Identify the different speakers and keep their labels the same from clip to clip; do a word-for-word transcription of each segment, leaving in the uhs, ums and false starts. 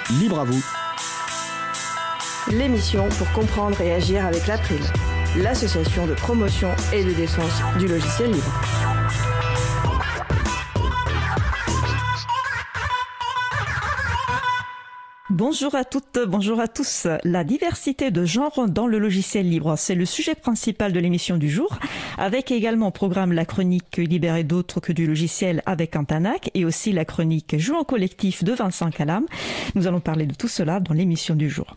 Speaker 1: Libre à vous.
Speaker 2: L'émission pour comprendre et agir avec l'April, l'association de promotion et de défense du logiciel libre.
Speaker 3: Bonjour à toutes, bonjour à tous. La diversité de genre dans le logiciel libre, c'est le sujet principal de l'émission du jour, avec également au programme la chronique Libérée d'autres que du logiciel avec Antanac et aussi la chronique Jouant collectif de Vincent Calam. Nous allons parler de tout cela dans l'émission du jour.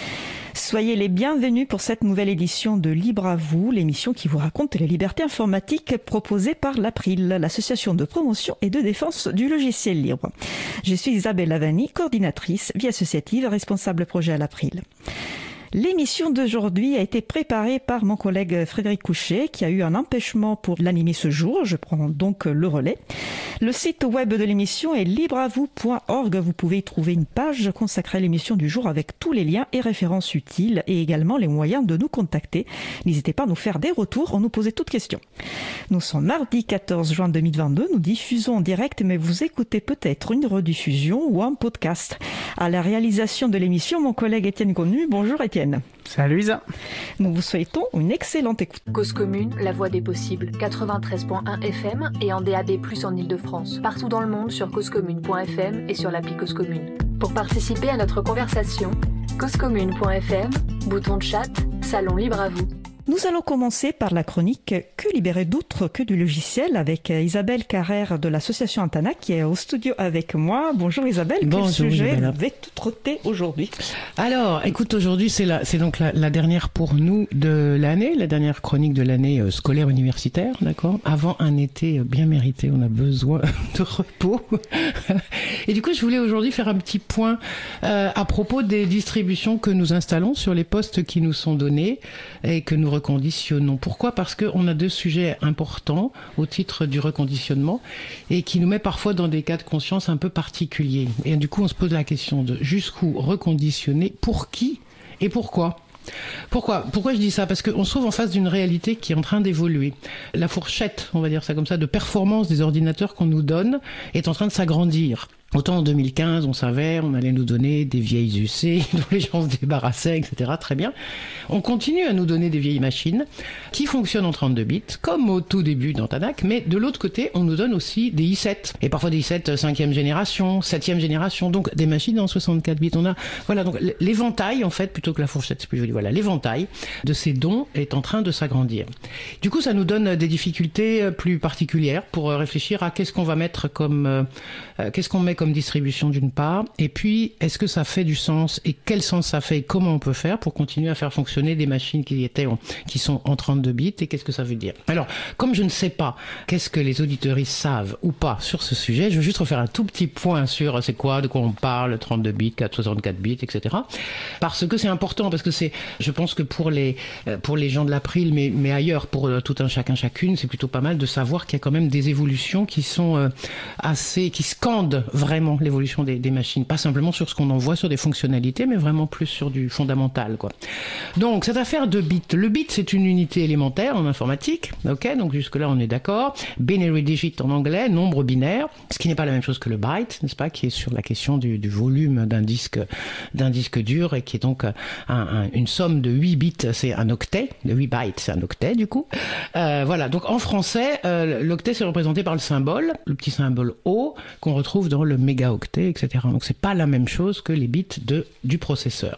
Speaker 3: Soyez les bienvenus pour cette nouvelle édition de Libre à vous, l'émission qui vous raconte les libertés informatiques proposées par l'April, l'association de promotion et de défense du logiciel libre. Je suis Isabelle Lavani, coordinatrice vie associative, responsable projet à l'April. L'émission d'aujourd'hui a été préparée par mon collègue Frédéric Couchet qui a eu un empêchement pour l'animer ce jour. Je prends donc le relais. Le site web de l'émission est libre à vous point org. Vous pouvez y trouver une page consacrée à l'émission du jour avec tous les liens et références utiles et également les moyens de nous contacter. N'hésitez pas à nous faire des retours, à nous poser toutes questions. Nous sommes mardi quatorze juin deux mille vingt-deux. Nous diffusons en direct, mais vous écoutez peut-être une rediffusion ou un podcast. À la réalisation de l'émission, mon collègue Étienne Connu. Bonjour Étienne.
Speaker 4: Salut Isa.
Speaker 3: Nous vous souhaitons une excellente écoute.
Speaker 5: Cause commune, la voix des possibles, quatre-vingt-treize point un F M et en D A B plus, en Ile-de-France. Partout dans le monde sur cause commune point F M et sur l'appli Cause Commune. Pour participer à notre conversation, cause commune point F M, bouton de chat, salon libre à vous.
Speaker 3: Nous allons commencer par la chronique Que libérer d'autres que du logiciel avec Isabelle Carrère de l'association Antanac qui est au studio avec moi. Bonjour Isabelle,
Speaker 6: Bonjour,
Speaker 3: quel sujet
Speaker 6: Isabelle.
Speaker 3: vous avez traité aujourd'hui?
Speaker 6: Alors, écoute, aujourd'hui c'est, la, c'est donc la, la dernière pour nous de l'année, la dernière chronique de l'année euh, scolaire universitaire, d'accord. Avant un été bien mérité, on a besoin de repos. Et du coup, je voulais aujourd'hui faire un petit point euh, à propos des distributions que nous installons sur les postes qui nous sont donnés et que nous reconditionnons. Pourquoi ? Parce qu'on a deux sujets importants au titre du reconditionnement et qui nous met parfois dans des cas de conscience un peu particuliers. Et du coup, on se pose la question de jusqu'où reconditionner, pour qui et pourquoi ? Pourquoi Pourquoi je dis ça ? Parce qu'on se trouve en face d'une réalité qui est en train d'évoluer. La fourchette, on va dire ça comme ça, de performance des ordinateurs qu'on nous donne est en train de s'agrandir. Autant en deux mille quinze, on savait, on allait nous donner des vieilles U C dont les gens se débarrassaient, et cetera. Très bien. On continue à nous donner des vieilles machines qui fonctionnent en trente-deux bits, comme au tout début d'Antanac, mais de l'autre côté, on nous donne aussi des i sept. Et parfois des i sept cinquième génération, septième génération, donc des machines en soixante-quatre bits. On a, voilà, donc l'éventail, en fait, plutôt que la fourchette, c'est plus joli, voilà, l'éventail de ces dons est en train de s'agrandir. Du coup, ça nous donne des difficultés plus particulières pour réfléchir à qu'est-ce qu'on va mettre comme, euh, qu'est-ce qu'on met comme distribution d'une part, et puis est-ce que ça fait du sens et quel sens ça fait et comment on peut faire pour continuer à faire fonctionner des machines qui étaient en, qui sont en trente-deux bits et qu'est-ce que ça veut dire. Alors, comme je ne sais pas qu'est-ce que les auditeuristes savent ou pas sur ce sujet, je veux juste refaire un tout petit point sur c'est quoi, de quoi on parle, trente-deux bits, quatre cent soixante-quatre bits, et cetera. Parce que c'est important, parce que c'est, je pense que pour les, pour les gens de l'April, mais, mais ailleurs, pour tout un chacun chacune, c'est plutôt pas mal de savoir qu'il y a quand même des évolutions qui sont assez, qui scandent vraiment Vraiment l'évolution des, des machines, pas simplement sur ce qu'on en voit sur des fonctionnalités, mais vraiment plus sur du fondamental, quoi. Donc cette affaire de bits, le bit c'est une unité élémentaire en informatique, ok, donc jusque là on est d'accord. Binary digit en anglais, nombre binaire, ce qui n'est pas la même chose que le byte, n'est-ce pas, qui est sur la question du, du volume d'un disque, d'un disque dur et qui est donc un, un, une somme de huit bits, c'est un octet, de huit bytes c'est un octet du coup. Euh, voilà, donc en français, euh, l'octet c'est représenté par le symbole, le petit symbole O qu'on retrouve dans le mégaoctet, et cetera. Donc c'est pas la même chose que les bits de, du processeur.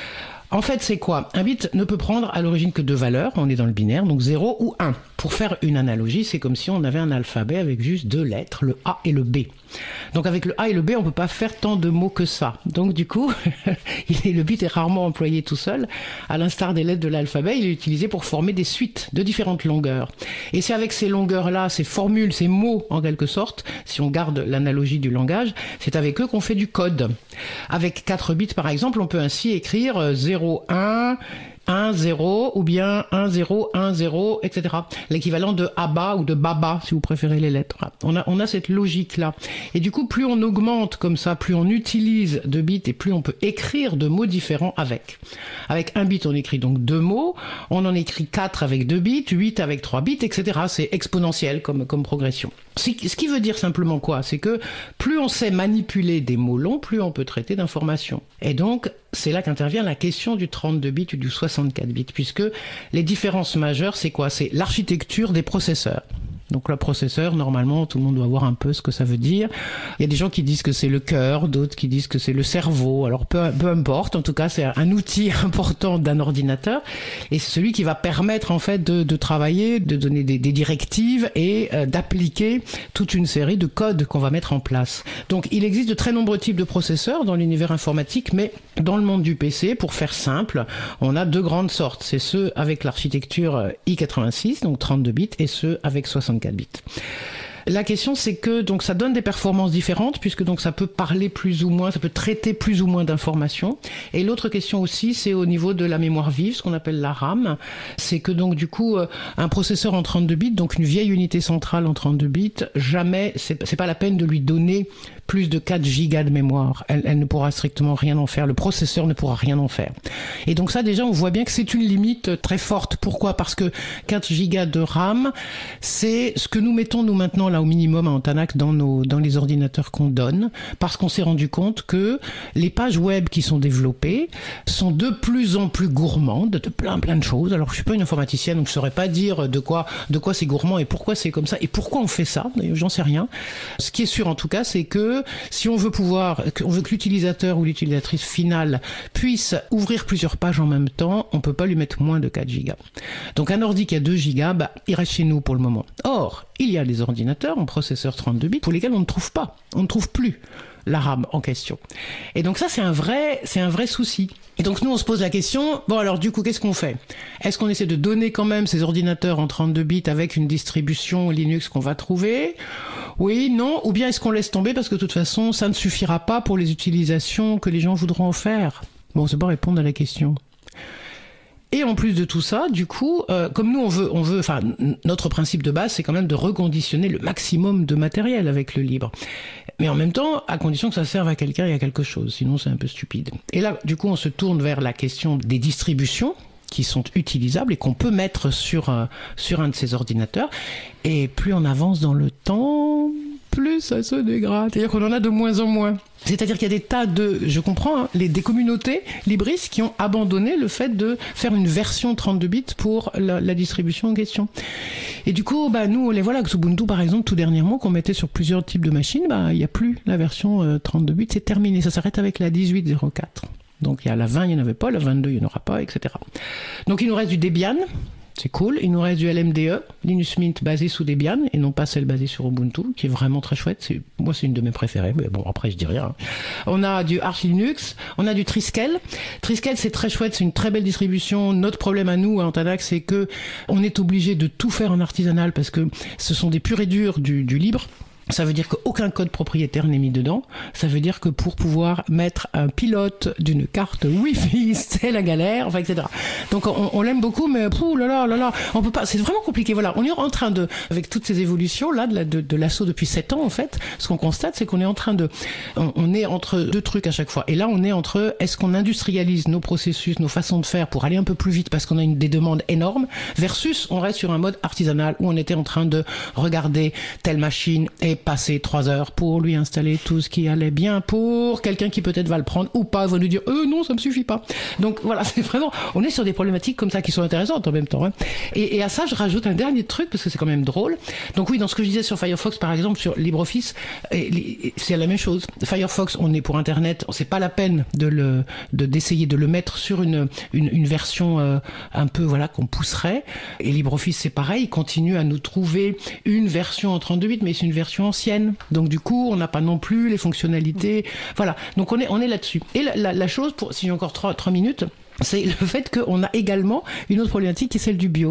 Speaker 6: En fait, c'est quoi ? Un bit ne peut prendre à l'origine que deux valeurs, on est dans le binaire, donc zéro ou un. Pour faire une analogie, c'est comme si on avait un alphabet avec juste deux lettres, le A et le B. Donc avec le A et le B, on ne peut pas faire tant de mots que ça. Donc du coup, le bit est rarement employé tout seul. À l'instar des lettres de l'alphabet, il est utilisé pour former des suites de différentes longueurs. Et c'est avec ces longueurs-là, ces formules, ces mots en quelque sorte, si on garde l'analogie du langage, c'est avec eux qu'on fait du code. Avec quatre bits par exemple, on peut ainsi écrire zéro, un... un zéro ou bien un zéro un zéro, et cetera. L'équivalent de Abba ou de Baba, si vous préférez les lettres. On a, on a cette logique-là. Et du coup, plus on augmente comme ça, plus on utilise de bits et plus on peut écrire de mots différents avec. Avec un bit, on écrit donc deux mots. On en écrit quatre avec deux bits, huit avec trois bits, et cetera. C'est exponentiel comme, comme progression. Ce qui veut dire simplement quoi? C'est que plus on sait manipuler des mots longs, plus on peut traiter d'informations. Et donc, c'est là qu'intervient la question du trente-deux bits ou du soixante-quatre bits, puisque les différences majeures, c'est quoi? C'est l'architecture des processeurs. Donc le processeur, normalement, tout le monde doit voir un peu ce que ça veut dire. Il y a des gens qui disent que c'est le cœur, d'autres qui disent que c'est le cerveau. Alors peu, peu importe, en tout cas, c'est un outil important d'un ordinateur. Et c'est celui qui va permettre, en fait, de, de travailler, de donner des, des directives et euh, d'appliquer toute une série de codes qu'on va mettre en place. Donc il existe de très nombreux types de processeurs dans l'univers informatique, mais dans le monde du P C, pour faire simple, on a deux grandes sortes. C'est ceux avec l'architecture i quatre-vingt-six, donc trente-deux bits, et ceux avec soixante-quatre bits. La question, c'est que donc ça donne des performances différentes, puisque donc ça peut parler plus ou moins, ça peut traiter plus ou moins d'informations. Et l'autre question aussi, c'est au niveau de la mémoire vive, ce qu'on appelle la RAM. C'est que donc du coup, un processeur en trente-deux bits, donc une vieille unité centrale en trente-deux bits, jamais, c'est, c'est pas la peine de lui donner plus de quatre gigas de mémoire. Elle, elle ne pourra strictement rien en faire. Le processeur ne pourra rien en faire. Et donc ça, déjà, on voit bien que c'est une limite très forte. Pourquoi? Parce que quatre gigas de RAM, c'est ce que nous mettons, nous, maintenant, là, au minimum, à Antanac, dans nos, dans les ordinateurs qu'on donne. Parce qu'on s'est rendu compte que les pages web qui sont développées sont de plus en plus gourmandes de plein, plein de choses. Alors, je suis pas une informaticienne, donc je saurais pas dire de quoi, de quoi c'est gourmand et pourquoi c'est comme ça et pourquoi on fait ça. J'en sais rien. Ce qui est sûr, en tout cas, c'est que si on veut pouvoir, on veut que l'utilisateur ou l'utilisatrice finale puisse ouvrir plusieurs pages en même temps, on peut pas lui mettre moins de quatre gigas. Donc un ordi qui a deux gigas, bah, il reste chez nous pour le moment. Or, il y a des ordinateurs en processeur trente-deux bits pour lesquels on ne trouve pas, on ne trouve plus la RAM en question. Et donc ça, c'est un vrai, c'est un vrai souci. Et donc nous, on se pose la question, bon alors du coup, qu'est-ce qu'on fait? Est-ce qu'on essaie de donner quand même ces ordinateurs en trente-deux bits avec une distribution Linux qu'on va trouver? Oui, non, ou bien est-ce qu'on laisse tomber parce que de toute façon, ça ne suffira pas pour les utilisations que les gens voudront en faire? Bon, on ne sait pas répondre à la question. Et en plus de tout ça, du coup, euh, comme nous on veut, on veut, enfin, notre principe de base, c'est quand même de reconditionner le maximum de matériel avec le libre. Mais en même temps, à condition que ça serve à quelqu'un et à quelque chose. Sinon, c'est un peu stupide. Et là, du coup, on se tourne vers la question des distributions qui sont utilisables et qu'on peut mettre sur euh, sur un de ces ordinateurs. Et plus on avance dans le temps, plus ça se dégrade. C'est-à-dire qu'on en a de moins en moins. C'est-à-dire qu'il y a des tas de, je comprends, hein, les, des communautés libristes qui ont abandonné le fait de faire une version trente-deux bits pour la, la distribution en question. Et du coup, bah, nous, les voilà, Ubuntu, par exemple, tout dernièrement, qu'on mettait sur plusieurs types de machines, bah, il n'y a plus la version euh, trente-deux bits, c'est terminé. Ça s'arrête avec la dix-huit zéro quatre. Donc, il y a la vingt, il n'y en avait pas, la vingt-deux, il n'y en aura pas, et cetera. Donc, il nous reste du Debian. C'est cool. Il nous reste du L M D E, Linux Mint basé sous Debian et non pas celle basée sur Ubuntu, qui est vraiment très chouette. C'est, moi, c'est une de mes préférées, mais bon, après, je dis rien. On a du Arch Linux, on a du Triskel. Triskel, c'est très chouette, c'est une très belle distribution. Notre problème à nous, à Antanac, c'est que on est obligé de tout faire en artisanal parce que ce sont des purs et durs du, du libre. Ça veut dire qu'aucun code propriétaire n'est mis dedans. Ça veut dire que pour pouvoir mettre un pilote d'une carte Wi-Fi, c'est la galère, enfin, et cetera. Donc on, on l'aime beaucoup, mais pouh là là là là, on peut pas. C'est vraiment compliqué. Voilà, on est en train de, avec toutes ces évolutions là, de, la, de, de l'assaut depuis sept ans en fait, ce qu'on constate, c'est qu'on est en train de, on, on est entre deux trucs à chaque fois. Et là, on est entre, est-ce qu'on industrialise nos processus, nos façons de faire pour aller un peu plus vite parce qu'on a une, des demandes énormes, versus on reste sur un mode artisanal où on était en train de regarder telle machine et passer trois heures pour lui installer tout ce qui allait bien pour quelqu'un qui peut-être va le prendre ou pas, va lui dire euh non, ça me suffit pas. Donc voilà, c'est vraiment, on est sur des problématiques comme ça qui sont intéressantes en même temps. Hein. Et, et à ça, je rajoute un dernier truc parce que c'est quand même drôle. Donc oui, dans ce que je disais sur Firefox par exemple, sur LibreOffice, et, et, c'est la même chose. Firefox, on est pour Internet, c'est pas la peine de le, de d'essayer de le mettre sur une une, une version euh, un peu voilà qu'on pousserait. Et LibreOffice, c'est pareil, il continue à nous trouver une version en trente-deux bits, mais c'est une version ancienne. Donc du coup, on n'a pas non plus les fonctionnalités. Voilà. Donc on est on est là-dessus. Et la, la, la chose, pour si j'ai encore trois trois minutes, c'est le fait qu'on a également une autre problématique qui est celle du BIOS.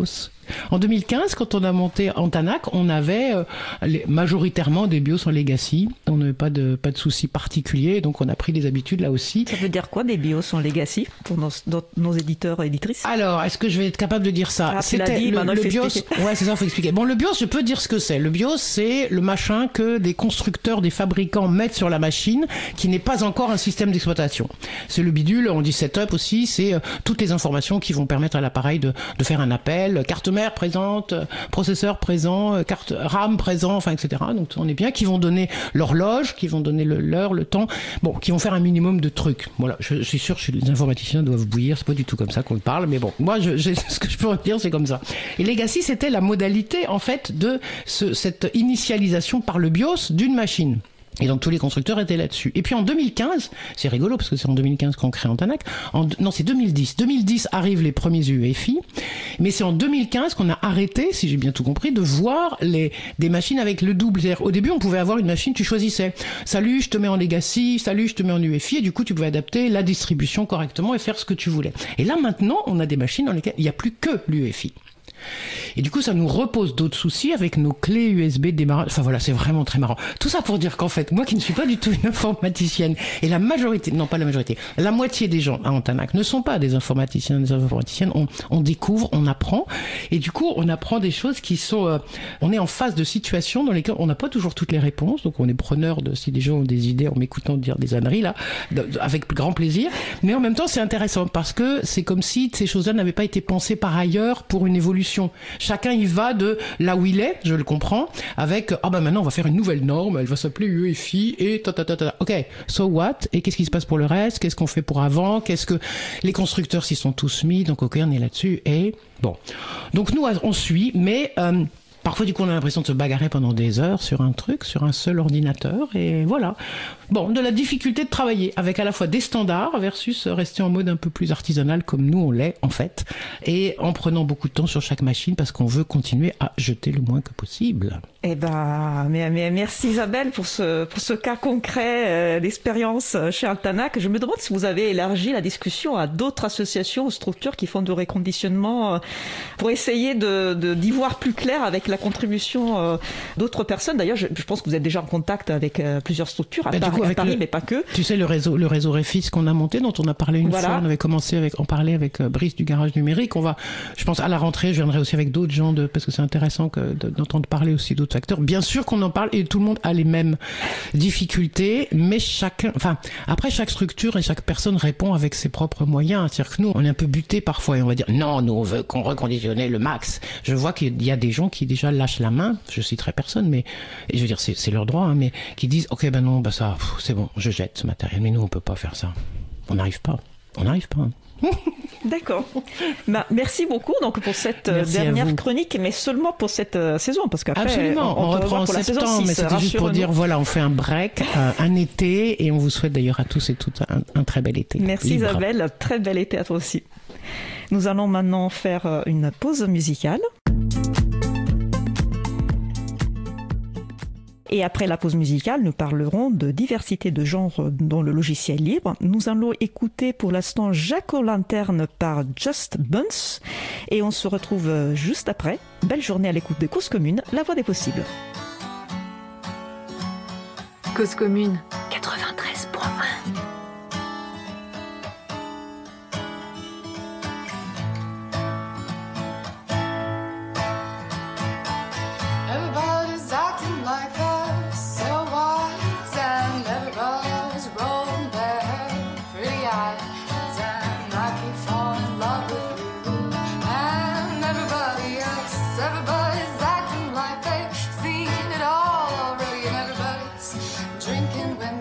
Speaker 6: En deux mille quinze, quand on a monté Antanac, on avait euh, les, majoritairement des BIOS en legacy. On n'avait pas de, pas de soucis particuliers, donc on a pris des habitudes là aussi.
Speaker 3: Ça veut dire quoi des BIOS en legacy pour nos, nos éditeurs et éditrices?
Speaker 6: Alors, est-ce que je vais être capable de dire ça?
Speaker 3: Ah, C'était dit,
Speaker 6: le,
Speaker 3: le
Speaker 6: BIOS.
Speaker 3: Expliquer.
Speaker 6: Ouais, c'est ça, il faut expliquer. Bon, le BIOS, je peux dire ce que c'est. Le BIOS, c'est le machin que des constructeurs, des fabricants mettent sur la machine, qui n'est pas encore un système d'exploitation. C'est le bidule, on dit setup aussi, c'est euh, toutes les informations qui vont permettre à l'appareil de, de faire un appel, carte mère présente, euh, processeur présent, euh, carte RAM présent, enfin, et cetera. Donc, on est bien, qui vont donner l'horloge, qui vont donner le, l'heure, le temps, bon, qui vont faire un minimum de trucs. Voilà, je, je suis sûr que les informaticiens doivent bouillir, c'est pas du tout comme ça qu'on parle, mais bon, moi, je, je, ce que je peux dire, c'est comme ça. Et Legacy, c'était la modalité, en fait, de ce, cette initialisation par le BIOS d'une machine. Et donc tous les constructeurs étaient là-dessus. Et puis en deux mille quinze, c'est rigolo parce que c'est en deux mille quinze qu'on crée Antanac. En, non, c'est deux mille dix. deux mille dix arrivent les premiers U E F I, mais c'est en deux mille quinze qu'on a arrêté, si j'ai bien tout compris, de voir les des machines avec le double. C'est-à-dire, au début, on pouvait avoir une machine, tu choisissais. Salut, je te mets en Legacy. Salut, je te mets en U E F I. Et du coup, tu pouvais adapter la distribution correctement et faire ce que tu voulais. Et là, maintenant, on a des machines dans lesquelles il n'y a plus que l'U E F I. Et du coup, ça nous repose d'autres soucis avec nos clés U S B de démarrage. Enfin voilà, c'est vraiment très marrant. Tout ça pour dire qu'en fait, moi qui ne suis pas du tout une informaticienne, et la majorité, non pas la majorité, la moitié des gens à Antanac ne sont pas des informaticiens, des informaticiennes. On, on découvre, on apprend, et du coup, on apprend des choses qui sont... Euh, on est en face de situations dans lesquelles on n'a pas toujours toutes les réponses, donc on est preneur de si des gens ont des idées en m'écoutant dire des âneries là, de, de, avec grand plaisir. Mais en même temps, c'est intéressant parce que c'est comme si ces choses-là n'avaient pas été pensées par ailleurs pour une évolution. Chacun y va de là où il est, je le comprends, avec ah ben maintenant on va faire une nouvelle norme, elle va s'appeler U E F I et ta ta ta ta. Ok, so what? Et qu'est-ce qui se passe pour le reste? Qu'est-ce qu'on fait pour avant? Qu'est-ce que les constructeurs s'y sont tous mis? Donc ok, on est là-dessus et bon. Donc nous on suit, mais euh, parfois, du coup, on a l'impression de se bagarrer pendant des heures sur un truc, sur un seul ordinateur, et voilà. Bon, de la difficulté de travailler avec à la fois des standards versus rester en mode un peu plus artisanal comme nous on l'est, en fait, et en prenant beaucoup de temps sur chaque machine parce qu'on veut continuer à jeter le moins que possible.
Speaker 3: Eh ben, mais, mais merci Isabelle pour ce, pour ce cas concret euh, d'expérience chez Antanac. Je me demande si vous avez élargi la discussion à d'autres associations ou structures qui font du reconditionnement euh, pour essayer de, de, d'y voir plus clair avec la contribution euh, d'autres personnes. D'ailleurs, je, je pense que vous êtes déjà en contact avec euh, plusieurs structures à, ben, Paris, coup, à Paris, le, mais pas que.
Speaker 6: Tu sais, le réseau, le réseau Refis qu'on a monté, dont on a parlé une voilà. fois, on avait commencé avec, en parler avec euh, Brice du Garage Numérique. On va, je pense, à la rentrée, je viendrai aussi avec d'autres gens, de, parce que c'est intéressant que, de, d'entendre parler aussi d'autres facteurs. Bien sûr qu'on en parle et tout le monde a les mêmes difficultés, mais chacun, enfin, après chaque structure et chaque personne répond avec ses propres moyens. C'est-à-dire que nous, on est un peu butés parfois et on va dire non, nous on veut qu'on reconditionne le max. Je vois qu'il y a des gens qui déjà lâchent la main. Je citerai personne, mais je veux dire c'est, c'est leur droit, hein, mais qui disent ok ben non, ben ça, pff, c'est bon, je jette ce matériel. Mais nous on peut pas faire ça. On n'arrive pas. On n'arrive pas. Hein.
Speaker 3: D'accord. Bah, merci beaucoup donc pour cette merci dernière chronique, mais seulement pour cette euh, saison, parce qu'après
Speaker 6: absolument, on, on, on reprend en septembre, six, mais c'était juste pour dire voilà, on fait un break, euh, un été, et on vous souhaite d'ailleurs à tous et toutes un, un très bel été.
Speaker 3: Merci
Speaker 6: libre.
Speaker 3: Isabelle, très bel été à toi aussi. Nous allons maintenant faire une pause musicale. Et après la pause musicale, nous parlerons de diversité de genres dans le logiciel libre. Nous allons écouter pour l'instant Jack-O-Lantern par Just Buns. Et on se retrouve juste après. Belle journée à l'écoute de Cause Commune, la voix des possibles.
Speaker 5: Cause Commune, quatre-vingt-treize point un.
Speaker 1: Everybody's acting like they've seen it all already, and everybody's drinking when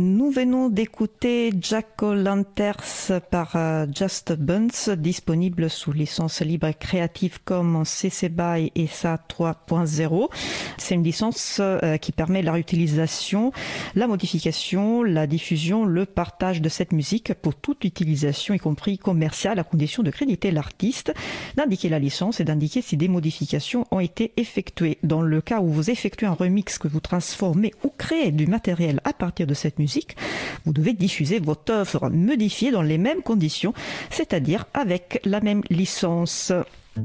Speaker 3: Nous venons d'écouter Jack O'Lanters par uh, Just Buns, disponible sous licence libre Creative Commons C C B Y et S A trois point zéro. C'est une licence uh, qui permet la réutilisation, la modification, la diffusion, le partage de cette musique pour toute utilisation, y compris commerciale, à condition de créditer l'artiste, d'indiquer la licence et d'indiquer si des modifications ont été effectuées. Dans le cas où vous effectuez un remix, que vous transformez ou créez du matériel à partir de cette musique, vous devez diffuser votre œuvre modifiée dans les mêmes conditions, c'est-à-dire avec la même licence.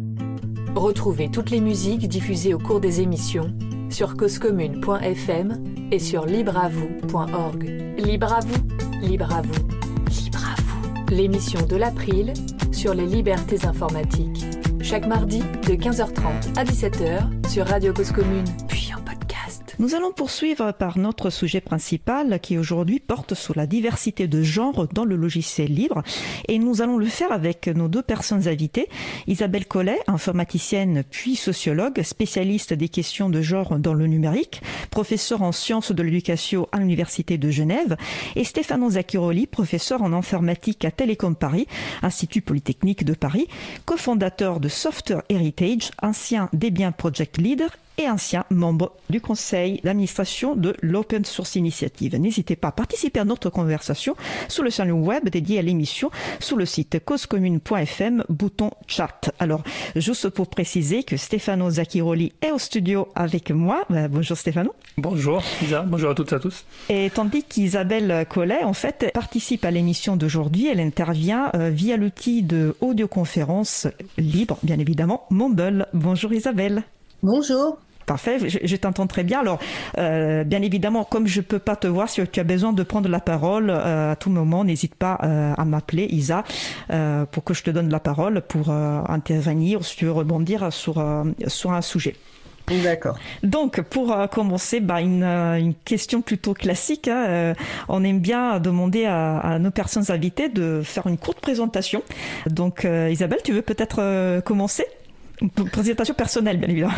Speaker 5: Retrouvez toutes les musiques diffusées au cours des émissions sur cause commune point f m et sur libre à vous point org. Libre à vous, libre à vous, libre à vous. L'émission de l'April sur les libertés informatiques. Chaque mardi de quinze heures trente à dix-sept heures sur Radio Cause Commune, puis en podcast.
Speaker 3: Nous allons poursuivre par notre sujet principal qui aujourd'hui porte sur la diversité de genres dans le logiciel libre. Et nous allons le faire avec nos deux personnes invitées. Isabelle Collet, informaticienne puis sociologue, spécialiste des questions de genre dans le numérique, professeure en sciences de l'éducation à l'Université de Genève, et Stefano Zacchiroli, professeur en informatique à Télécom Paris, Institut Polytechnique de Paris, cofondateur de Software Heritage, ancien Debian Project Leader et ancien membre du conseil d'administration de l'Open Source Initiative. N'hésitez pas à participer à notre conversation sur le salon web dédié à l'émission, sur le site cause commune point f m, bouton chat. Alors, juste pour préciser que Stefano Zacchiroli est au studio avec moi. Bonjour Stefano.
Speaker 1: Bonjour Isa, bonjour à toutes et à tous.
Speaker 3: Et tandis qu'Isabelle Collet, en fait, participe à l'émission d'aujourd'hui, elle intervient euh, via l'outil de audioconférence libre, bien évidemment, Mumble. Bonjour Isabelle.
Speaker 4: Bonjour.
Speaker 3: Parfait, je, je t'entends très bien. Alors, euh, bien évidemment, comme je peux pas te voir, si tu as besoin de prendre la parole euh, à tout moment, n'hésite pas euh, à m'appeler, Isa, euh, pour que je te donne la parole pour euh, intervenir, si tu veux rebondir sur, euh, sur un sujet.
Speaker 4: D'accord.
Speaker 3: Donc, pour euh, commencer, bah, une, une question plutôt classique. Hein, euh, on aime bien demander à, à nos personnes invitées de faire une courte présentation. Donc, euh, Isabelle, tu veux peut-être euh, commencer ? Une présentation personnelle, bien évidemment.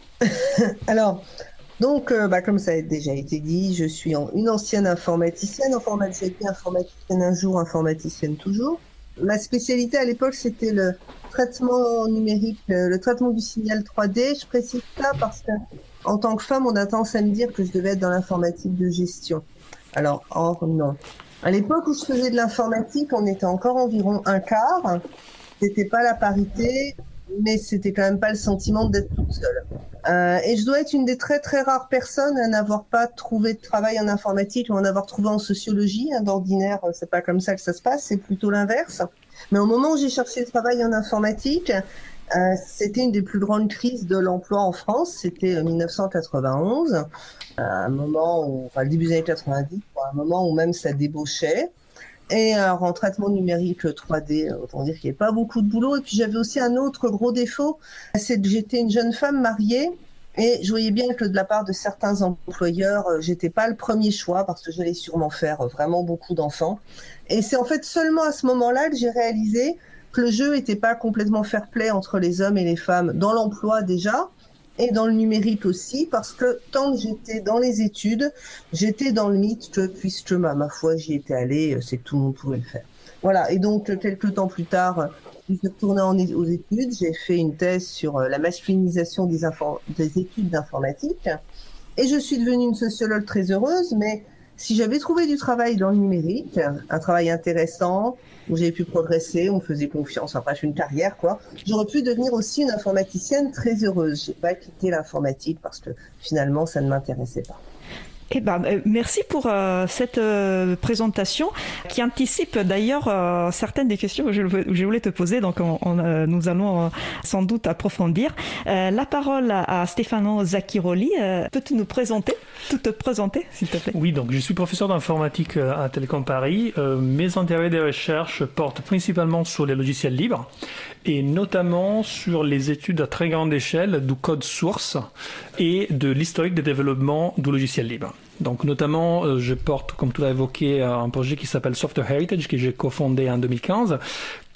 Speaker 4: Alors, donc, euh, bah, comme ça a déjà été dit, je suis en, une ancienne informaticienne. Informat, j'ai été informaticienne un jour, informaticienne toujours. Ma spécialité à l'époque, c'était le traitement numérique, le traitement du signal trois D. Je précise ça parce que, en tant que femme, on a tendance à me dire que je devais être dans l'informatique de gestion. Alors, or, non. À l'époque où je faisais de l'informatique, on était encore environ un quart. C'était pas la parité, mais c'était quand même pas le sentiment d'être toute seule. Euh, et je dois être une des très très rares personnes à n'avoir pas trouvé de travail en informatique ou en avoir trouvé en sociologie. Hein, d'ordinaire, c'est pas comme ça que ça se passe, c'est plutôt l'inverse. Mais au moment où j'ai cherché le travail en informatique, euh, c'était une des plus grandes crises de l'emploi en France. C'était mille neuf cent quatre-vingt-onze, euh, un moment où, enfin le début des années quatre-vingt-dix, un moment où même ça débauchait. Et alors, en traitement numérique trois D, autant dire qu'il n'y avait pas beaucoup de boulot. Et puis j'avais aussi un autre gros défaut, c'est que j'étais une jeune femme mariée et je voyais bien que de la part de certains employeurs, j'étais pas le premier choix parce que j'allais sûrement faire vraiment beaucoup d'enfants. Et c'est en fait seulement à ce moment-là que j'ai réalisé que le jeu n'était pas complètement fair-play entre les hommes et les femmes dans l'emploi déjà, et dans le numérique aussi, parce que tant que j'étais dans les études, j'étais dans le mythe que puisque ma, ma foi j'y étais allée, c'est que tout le monde pouvait le faire. Voilà, et donc quelques temps plus tard, je suis retournée en, aux études, j'ai fait une thèse sur la masculinisation des, infor- des études d'informatique, et je suis devenue une sociologue très heureuse, mais si j'avais trouvé du travail dans le numérique, un travail intéressant, où j'avais pu progresser, on me faisait confiance, enfin bref, une carrière, quoi, j'aurais pu devenir aussi une informaticienne très heureuse. J'ai pas quitté l'informatique parce que finalement, ça ne m'intéressait pas.
Speaker 3: Eh ben, merci pour euh, cette euh, présentation qui anticipe d'ailleurs euh, certaines des questions que je, je voulais te poser. Donc, on, on, euh, nous allons euh, sans doute approfondir. Euh, la parole à, à Stefano Zacchiroli. Euh, peux-tu nous présenter, tout te présenter, s'il te plaît ?
Speaker 1: Oui, donc je suis professeur d'informatique à Télécom Paris. Euh, mes intérêts de recherche portent principalement sur les logiciels libres et notamment sur les études à très grande échelle du code source et de l'historique des développements du logiciel libre. Donc notamment, euh, je porte, comme tu l'as évoqué, un projet qui s'appelle Software Heritage, que j'ai cofondé en deux mille quinze,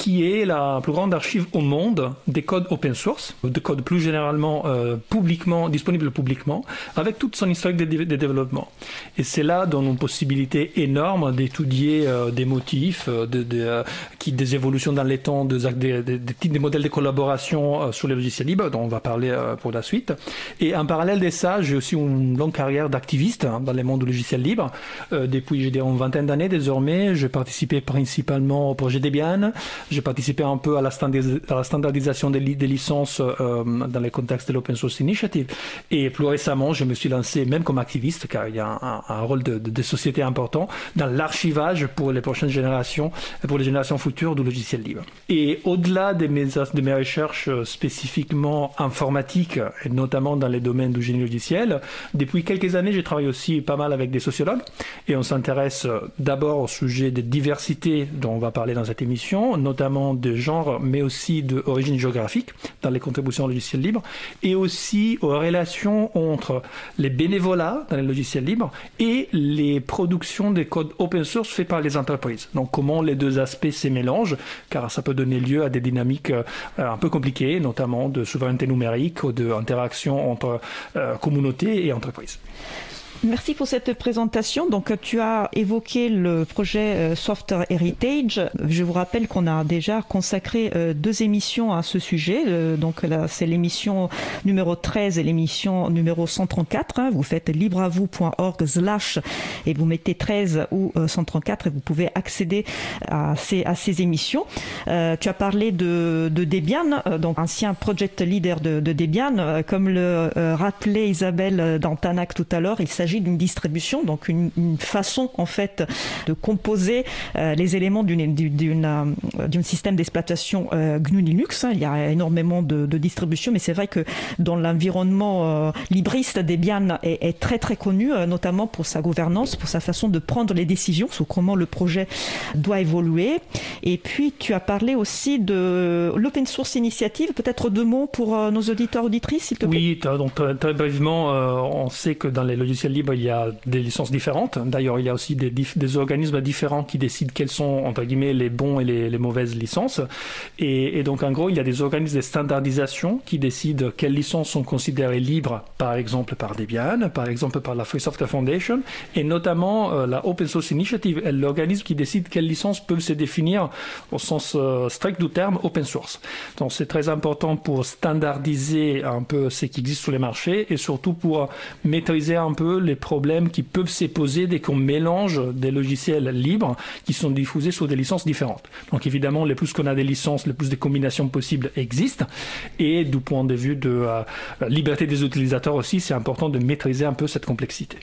Speaker 1: qui est la plus grande archive au monde des codes open source, de codes plus généralement euh, publiquement, disponibles publiquement, avec toute son historique de, de développement. Et c'est là dans une possibilité énorme d'étudier euh, des motifs, euh, de, de, euh, qui, des évolutions dans les temps, des, des, des, des, des modèles de collaboration euh, sur les logiciels libres, dont on va parler euh, pour la suite. Et en parallèle de ça, j'ai aussi une longue carrière d'activiste hein, dans le monde du logiciel libre. Euh, depuis, j'ai une vingtaine d'années désormais, j'ai participé principalement au projet Debian. J'ai participé un peu à la, standardis- à la standardisation des, li- des licences euh, dans le contexte de l'Open Source Initiative. Et plus récemment, je me suis lancé, même comme activiste, car il y a un, un rôle de, de, de société important, dans l'archivage pour les prochaines générations, pour les générations futures du logiciel libre. Et au-delà de mes, de mes recherches spécifiquement informatiques, et notamment dans les domaines du génie logiciel, depuis quelques années, j'ai travaillé aussi pas mal avec des sociologues, et on s'intéresse d'abord au sujet de diversité dont on va parler dans cette émission, notamment de genre, mais aussi d'origine géographique dans les contributions au logiciel libre, et aussi aux relations entre les bénévolats dans les logiciels libres et les productions des codes open source faits par les entreprises. Donc comment les deux aspects se mélangent, car ça peut donner lieu à des dynamiques euh, un peu compliquées, notamment de souveraineté numérique ou d'interaction entre euh, communautés et entreprises.
Speaker 3: Merci pour cette présentation. Donc, tu as évoqué le projet Software Heritage. Je vous rappelle qu'on a déjà consacré deux émissions à ce sujet. Donc, là, c'est l'émission numéro treize et l'émission numéro cent trente-quatre. Vous faites libreavou point org slash et vous mettez treize ou cent trente-quatre et vous pouvez accéder à ces, à ces émissions. Euh, tu as parlé de, de Debian, donc ancien project leader de, de Debian. Comme le euh, rappelait Isabelle Dantanac tout à l'heure, il s'agit d'une distribution, donc une, une façon en fait de composer euh, les éléments d'une, d'une, euh, d'un système d'exploitation euh, G N U Linux. Il y a énormément de, de distributions, mais c'est vrai que dans l'environnement euh, libriste, Debian est, est très très connu, euh, notamment pour sa gouvernance, pour sa façon de prendre les décisions sur comment le projet doit évoluer. Et puis tu as parlé aussi de l'Open Source Initiative. Peut-être deux mots pour euh, nos auditeurs auditrices, s'il te plaît.
Speaker 1: Oui, donc très, très brièvement, euh, on sait que dans les logiciels libres, il y a des licences différentes. D'ailleurs, il y a aussi des, des organismes différents qui décident quelles sont, entre guillemets, les bons et les, les mauvaises licences. Et, et donc, en gros, il y a des organismes de standardisation qui décident quelles licences sont considérées libres, par exemple par Debian, par exemple par la Free Software Foundation, et notamment euh, la Open Source Initiative est l'organisme qui décide quelles licences peuvent se définir au sens euh, strict du terme open source. Donc, c'est très important pour standardiser un peu ce qui existe sur les marchés et surtout pour maîtriser un peu les problèmes qui peuvent se poser dès qu'on mélange des logiciels libres qui sont diffusés sur des licences différentes. Donc évidemment, le plus qu'on a des licences, le plus de combinations possibles existent. Et du point de vue de euh, liberté des utilisateurs aussi, c'est important de maîtriser un peu cette complexité.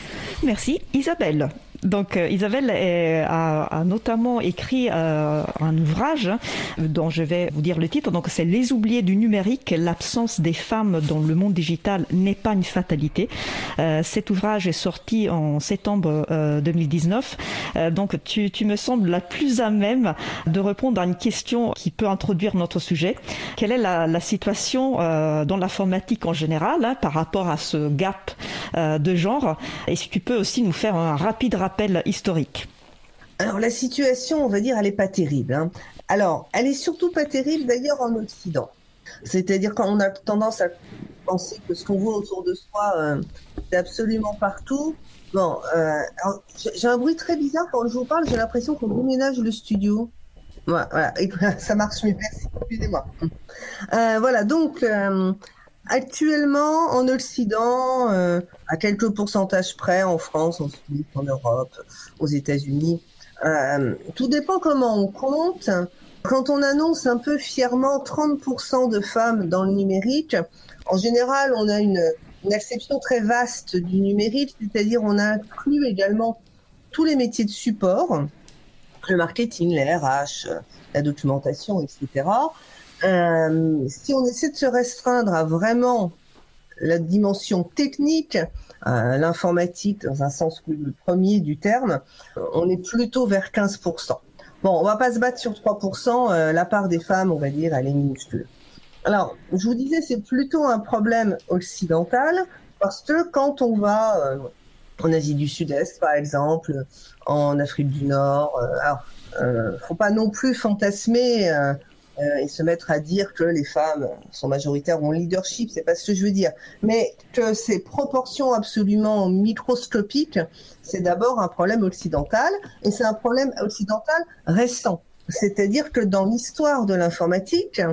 Speaker 3: Merci. Isabelle. Donc euh, Isabelle est, a, a notamment écrit euh, un ouvrage hein, dont je vais vous dire le titre. Donc c'est Les oubliés du numérique, l'absence des femmes dans le monde digital n'est pas une fatalité. Euh, cet ouvrage est sorti en septembre euh, deux mille dix-neuf. Euh, donc tu, tu me sembles la plus à même de répondre à une question qui peut introduire notre sujet. Quelle est la, la situation euh, dans l'informatique en général hein, par rapport à ce gap euh, de genre? Et si tu peux aussi nous faire un rapide rappel historique.
Speaker 4: Alors la situation, on va dire, elle est pas terrible. Hein. Alors, elle est surtout pas terrible d'ailleurs en Occident. C'est-à-dire quand on a tendance à penser que ce qu'on voit autour de soi, euh, c'est absolument partout. Bon, euh, alors, j'ai un bruit très bizarre quand je vous parle. J'ai l'impression qu'on déménage le studio. Voilà, voilà. Et ça marche mieux. Merci. Excusez-moi. Euh, voilà. Donc. Euh, Actuellement, en Occident, euh, à quelques pourcentages près, en France, en Suisse, en Europe, aux États-Unis, euh, tout dépend comment on compte. Quand on annonce un peu fièrement trente pour cent de femmes dans le numérique, en général, on a une, une acception très vaste du numérique, c'est-à-dire on a inclus également tous les métiers de support, le marketing, les R H, la documentation, et cetera. Euh, si on essaie de se restreindre à vraiment la dimension technique, euh, l'informatique dans un sens le premier du terme, on est plutôt vers quinze pour cent. Bon, on va pas se battre sur trois pour cent, euh, la part des femmes, on va dire, elle est minuscule. Alors, je vous disais, c'est plutôt un problème occidental, parce que quand on va euh, en Asie du Sud-Est, par exemple, en Afrique du Nord, euh, alors, euh, faut pas non plus fantasmer euh, euh, et se mettre à dire que les femmes sont majoritaires ou en leadership, c'est pas ce que je veux dire, mais que ces proportions absolument microscopiques, c'est d'abord un problème occidental, et c'est un problème occidental récent. C'est-à-dire que dans l'histoire de l'informatique,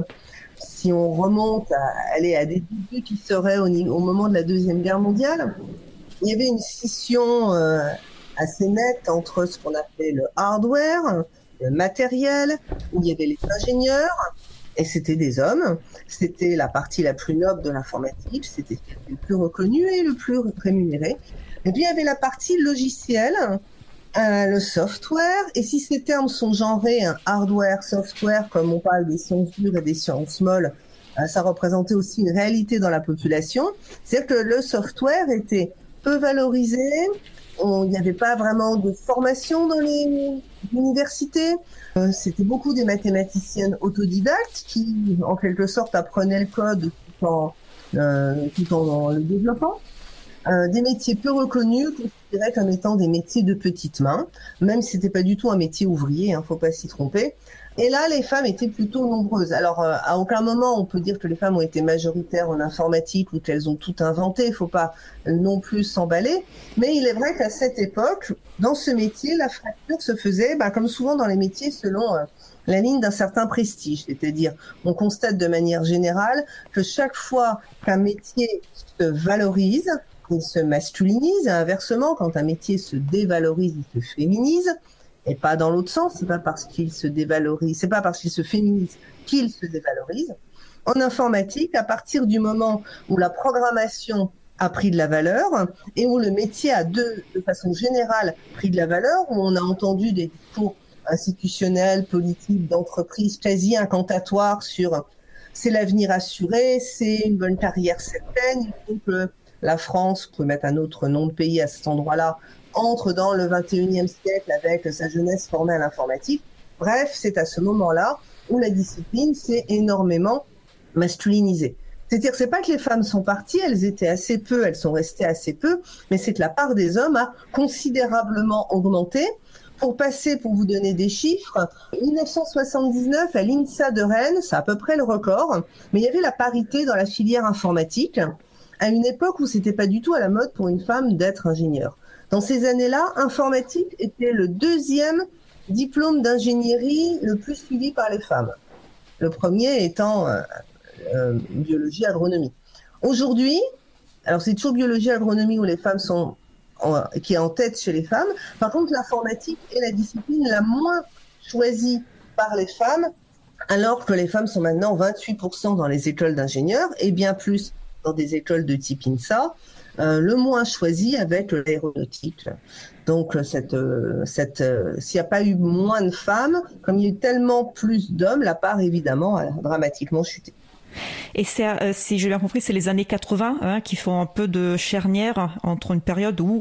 Speaker 4: si on remonte à aller à des débuts qui seraient au, au moment de la Deuxième Guerre mondiale, il y avait une scission euh, assez nette entre ce qu'on appelait le hardware, le matériel, où il y avait les ingénieurs, et c'était des hommes. C'était la partie la plus noble de l'informatique, c'était le plus reconnu et le plus rémunéré. Et puis il y avait la partie logicielle, euh, le software, et si ces termes sont genrés, un hardware, software, comme on parle des sciences dures et des sciences molles, euh, ça représentait aussi une réalité dans la population. C'est-à-dire que le software était peu valorisé, on, il n'y avait pas vraiment de formation dans les universités, euh, c'était beaucoup des mathématiciennes autodidactes qui, en quelque sorte, apprenaient le code tout en, euh, tout en, en le développant. Euh, des métiers peu reconnus, considérés comme étant des métiers de petites mains, même si c'était pas du tout un métier ouvrier, hein, faut pas s'y tromper. Et là, les femmes étaient plutôt nombreuses. Alors, euh, à aucun moment on peut dire que les femmes ont été majoritaires en informatique ou qu'elles ont tout inventé. Il faut pas non plus s'emballer. Mais il est vrai qu'à cette époque, dans ce métier, la fracture se faisait, bah, comme souvent dans les métiers, selon euh, la ligne d'un certain prestige. C'est-à-dire, on constate de manière générale que chaque fois qu'un métier se valorise, il se masculinise, et inversement, quand un métier se dévalorise, il se féminise, et pas dans l'autre sens. C'est pas parce qu'il se dévalorise, c'est pas parce qu'il se féminise qu'il se dévalorise. En informatique, à partir du moment où la programmation a pris de la valeur et où le métier a de, de façon générale pris de la valeur, où on a entendu des discours institutionnels, politiques, d'entreprise quasi incantatoires sur c'est l'avenir assuré, c'est une bonne carrière certaine, il faut que la France, vous pouvez mettre un autre nom de pays à cet endroit-là, entre dans le vingt et unième siècle avec sa jeunesse formée à l'informatique. Bref, c'est à ce moment-là où la discipline s'est énormément masculinisée. C'est-à-dire, c'est pas que les femmes sont parties, elles étaient assez peu, elles sont restées assez peu, mais c'est que la part des hommes a considérablement augmenté. Pour passer, pour vous donner des chiffres, mille neuf cent soixante-dix-neuf, à l'INSA de Rennes, c'est à peu près le record, mais il y avait la parité dans la filière informatique, à une époque où c'était pas du tout à la mode pour une femme d'être ingénieure. Dans ces années-là, informatique était le deuxième diplôme d'ingénierie le plus suivi par les femmes. Le premier étant euh, euh, biologie, agronomie. Aujourd'hui, alors c'est toujours biologie, agronomie où les femmes sont en, qui est en tête chez les femmes. Par contre, l'informatique est la discipline la moins choisie par les femmes, alors que les femmes sont maintenant vingt-huit pour cent dans les écoles d'ingénieurs et bien plus dans des écoles de type INSA, euh, le moins choisi avec l'aéronautique. Donc, cette, cette, euh, s'il n'y a pas eu moins de femmes, comme il y a eu tellement plus d'hommes, la part, évidemment, a dramatiquement chuté.
Speaker 3: Et c'est, euh, si j'ai bien compris, c'est les années quatre-vingts hein, qui font un peu de charnière entre une période où,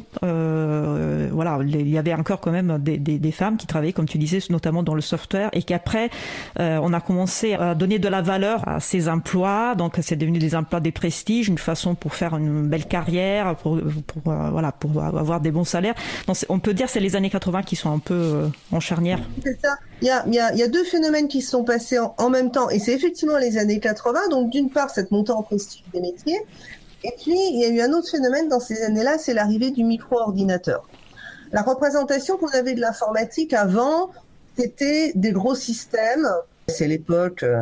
Speaker 3: euh, voilà, il y avait encore quand même des, des, des femmes qui travaillaient, comme tu disais, notamment dans le software, et qu'après, euh, on a commencé à donner de la valeur à ces emplois. Donc, c'est devenu des emplois de prestige, une façon pour faire une belle carrière, pour, pour euh, voilà, pour avoir des bons salaires. Donc, on peut dire que c'est les années quatre-vingts qui sont un peu euh, en charnière.
Speaker 4: C'est ça. Il y a, il y a, il y a deux phénomènes qui se sont passés en, en même temps, et c'est effectivement les années quatre-vingts. Donc, d'une part, cette montée en prestige des métiers, et puis il y a eu un autre phénomène dans ces années-là, c'est l'arrivée du micro-ordinateur. La représentation qu'on avait de l'informatique avant, c'était des gros systèmes. C'est l'époque euh,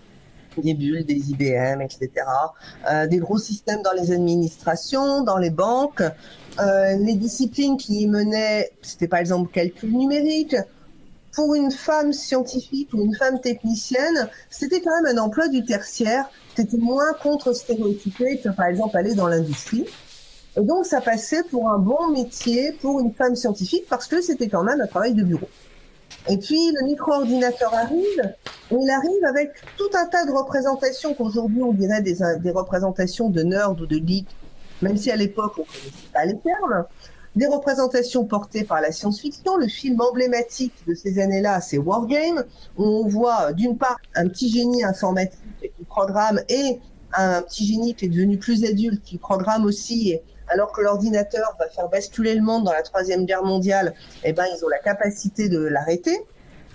Speaker 4: des bulles, des I B M, et cetera. Euh, des gros systèmes dans les administrations, dans les banques. Euh, les disciplines qui y menaient, c'était par exemple calcul numérique. Pour une femme scientifique ou une femme technicienne, c'était quand même un emploi du tertiaire. C'était moins contre-stéréotypé que, par exemple, aller dans l'industrie. Et donc, ça passait pour un bon métier pour une femme scientifique parce que c'était quand même un travail de bureau. Et puis, le micro-ordinateur arrive, et il arrive avec tout un tas de représentations qu'aujourd'hui, on dirait des, des représentations de nerds ou de geeks, même si à l'époque, on ne connaissait pas les termes. Des représentations portées par la science-fiction. Le film emblématique de ces années-là, c'est Wargame, où on voit d'une part un petit génie informatique qui programme et un petit génie qui est devenu plus adulte qui programme aussi, et alors que l'ordinateur va faire basculer le monde dans la Troisième Guerre mondiale, eh ben, ils ont la capacité de l'arrêter.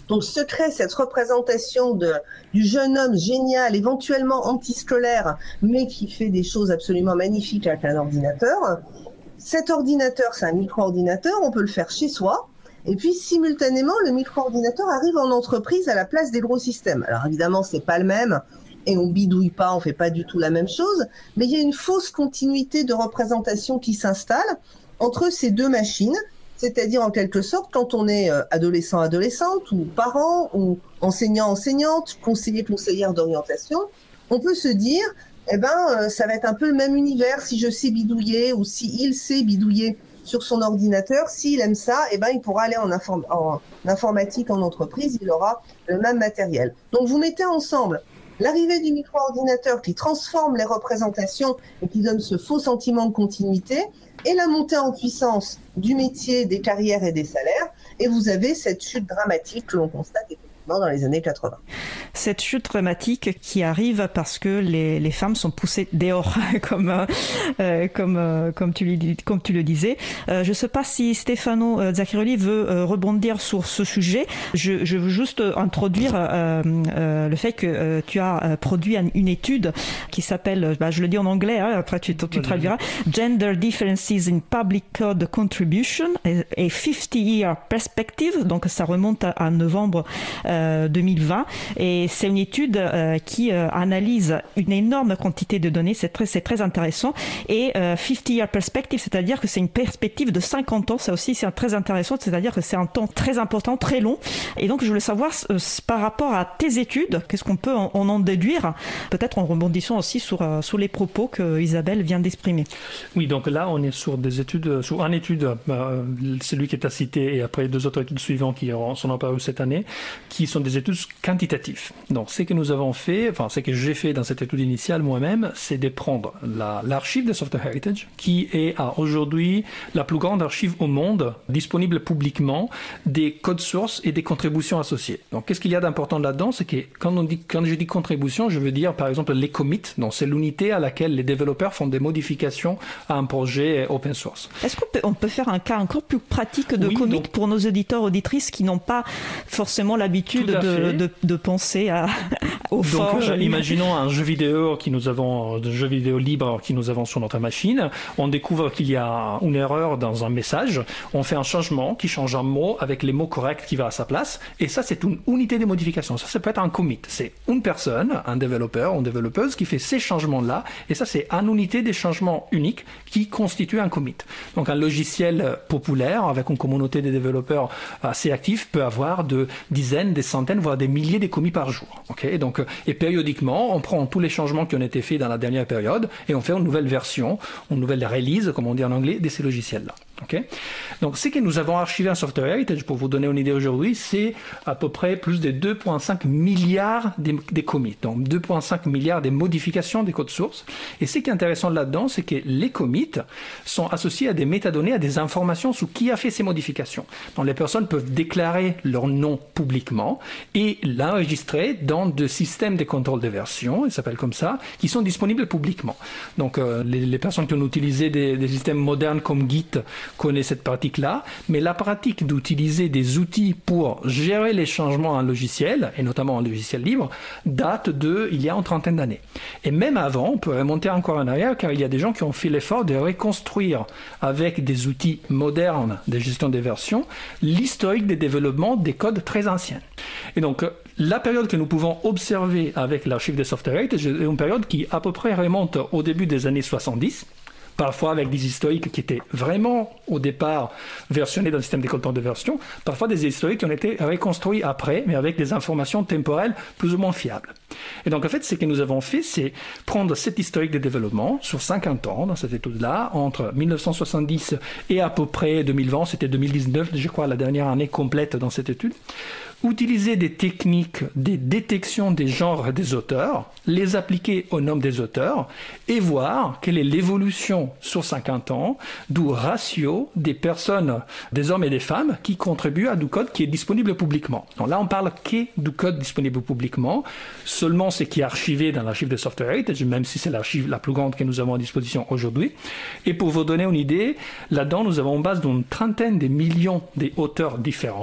Speaker 4: Donc se crée cette représentation de, du jeune homme génial, éventuellement antiscolaire, mais qui fait des choses absolument magnifiques avec un ordinateur. Cet ordinateur, c'est un micro-ordinateur, on peut le faire chez soi. Et puis simultanément, le micro-ordinateur arrive en entreprise à la place des gros systèmes. Alors évidemment, c'est pas le même, et on bidouille pas, on fait pas du tout la même chose, mais il y a une fausse continuité de représentation qui s'installe entre ces deux machines. C'est-à-dire, en quelque sorte, quand on est adolescent, adolescente, ou parent, ou enseignant, enseignante, conseiller, conseillère d'orientation, on peut se dire, eh ben, ça va être un peu le même univers si je sais bidouiller, ou si il sait bidouiller sur son ordinateur. S'il aime ça, eh ben, il pourra aller en, inform- en informatique, en entreprise, il aura le même matériel. Donc, vous mettez ensemble l'arrivée du micro-ordinateur qui transforme les représentations et qui donne ce faux sentiment de continuité, et la montée en puissance du métier, des carrières et des salaires, et vous avez cette chute dramatique que l'on constate effectivement dans les années quatre-vingts.
Speaker 3: Cette chute dramatique qui arrive parce que les, les femmes sont poussées dehors, comme, euh, comme, euh, comme, tu, le, comme tu le disais. Euh, je ne sais pas si Stefano euh, Zaccheroli veut euh, rebondir sur ce sujet. Je, je veux juste introduire euh, euh, le fait que euh, tu as euh, produit une étude qui s'appelle, bah, je le dis en anglais, hein, après tu, tu traduiras, Gender Differences in Public Code Contribution et cinquante year Perspective. Donc ça remonte à, à novembre euh, deux mille vingt. Et c'est une étude euh, qui euh, analyse une énorme quantité de données, c'est très, c'est très intéressant. Et euh, cinquante year perspective, c'est-à-dire que c'est une perspective de cinquante ans, ça aussi c'est très intéressant, c'est-à-dire que c'est un temps très important, très long. Et donc je voulais savoir, euh, par rapport à tes études, qu'est-ce qu'on peut en, en, en déduire, peut-être en rebondissant aussi sur, euh, sur les propos que Isabelle vient d'exprimer.
Speaker 1: Oui, donc là on est sur des études, sur une étude, euh, celui qui est à citer, et après deux autres études suivantes qui sont apparues cette année, qui sont des études quantitatives. Donc, ce que nous avons fait, enfin, ce que j'ai fait dans cette étude initiale moi-même, c'est de prendre la, l'archive de Software Heritage, qui est à aujourd'hui la plus grande archive au monde, disponible publiquement, des codes sources et des contributions associées. Donc, qu'est-ce qu'il y a d'important là-dedans? C'est que quand, on dit, quand je dis contribution, je veux dire, par exemple, les commits. Donc, c'est l'unité à laquelle les développeurs font des modifications à un projet open source.
Speaker 3: Est-ce qu'on peut, on peut faire un cas encore plus pratique de
Speaker 1: oui,
Speaker 3: commit
Speaker 1: donc,
Speaker 3: pour nos auditeurs, auditrices qui n'ont pas forcément l'habitude de, de, de penser à, aux forges?
Speaker 1: Donc, euh, imaginons un jeu vidéo qui nous avons, un jeu vidéo libre qui nous avons sur notre machine. On découvre qu'il y a une erreur dans un message. On fait un changement qui change un mot avec les mots corrects qui va à sa place. Et ça, c'est une unité de modification. Ça, ça peut être un commit. C'est une personne, un développeur ou une développeuse qui fait ces changements-là. Et ça, c'est une unité des changements uniques qui constitue un commit. Donc, un logiciel populaire avec une communauté de développeurs assez actifs peut avoir de dizaines, des centaines, voire des milliers de commis par jour. Okay? Donc, et périodiquement, on prend tous les changements qui ont été faits dans la dernière période et on fait une nouvelle version, une nouvelle release, comme on dit en anglais, de ces logiciels-là. Okay? Donc, ce que nous avons archivé en Software Heritage, pour vous donner une idée aujourd'hui, c'est à peu près plus de deux virgule cinq milliards de, de commits. Donc, deux virgule cinq milliards de modifications des codes sources. Et ce qui est intéressant là-dedans, c'est que les commits sont associés à des métadonnées, à des informations sur qui a fait ces modifications. Donc, les personnes peuvent déclarer leur nom publiquement et l'enregistrer dans des systèmes de contrôle de version, ils s'appellent comme ça, qui sont disponibles publiquement. Donc, euh, les, les personnes qui ont utilisé des, des systèmes modernes comme Git connaissent cette pratique-là, mais la pratique d'utiliser des outils pour gérer les changements en logiciel, et notamment en logiciel libre, date de il y a une trentaine d'années. Et même avant, on peut remonter encore en arrière, car il y a des gens qui ont fait l'effort de reconstruire avec des outils modernes de gestion des versions l'historique des développements des codes très anciens. Et donc, la période que nous pouvons observer avec l'archive de Software Heritage est une période qui à peu près remonte au début des années soixante-dix, parfois avec des historiques qui étaient vraiment au départ versionnés dans le système de contrôle de version, parfois des historiques qui ont été reconstruits après, mais avec des informations temporelles plus ou moins fiables. Et donc en fait, ce que nous avons fait, c'est prendre cet historique de développement sur cinquante ans, dans cette étude-là, entre mille neuf cent soixante-dix et à peu près deux mille vingt, c'était deux mille dix-neuf, je crois, la dernière année complète dans cette étude, utiliser des techniques de détection des genres des auteurs, les appliquer au nom des auteurs et voir quelle est l'évolution sur cinquante ans du ratio des personnes, des hommes et des femmes qui contribuent à du code qui est disponible publiquement. Donc là, on parle que du code disponible publiquement, seulement ce qui est archivé dans l'archive de Software Heritage, même si c'est l'archive la plus grande que nous avons à disposition aujourd'hui. Et pour vous donner une idée, là-dedans, nous avons une base d'une trentaine de millions d'auteurs différents,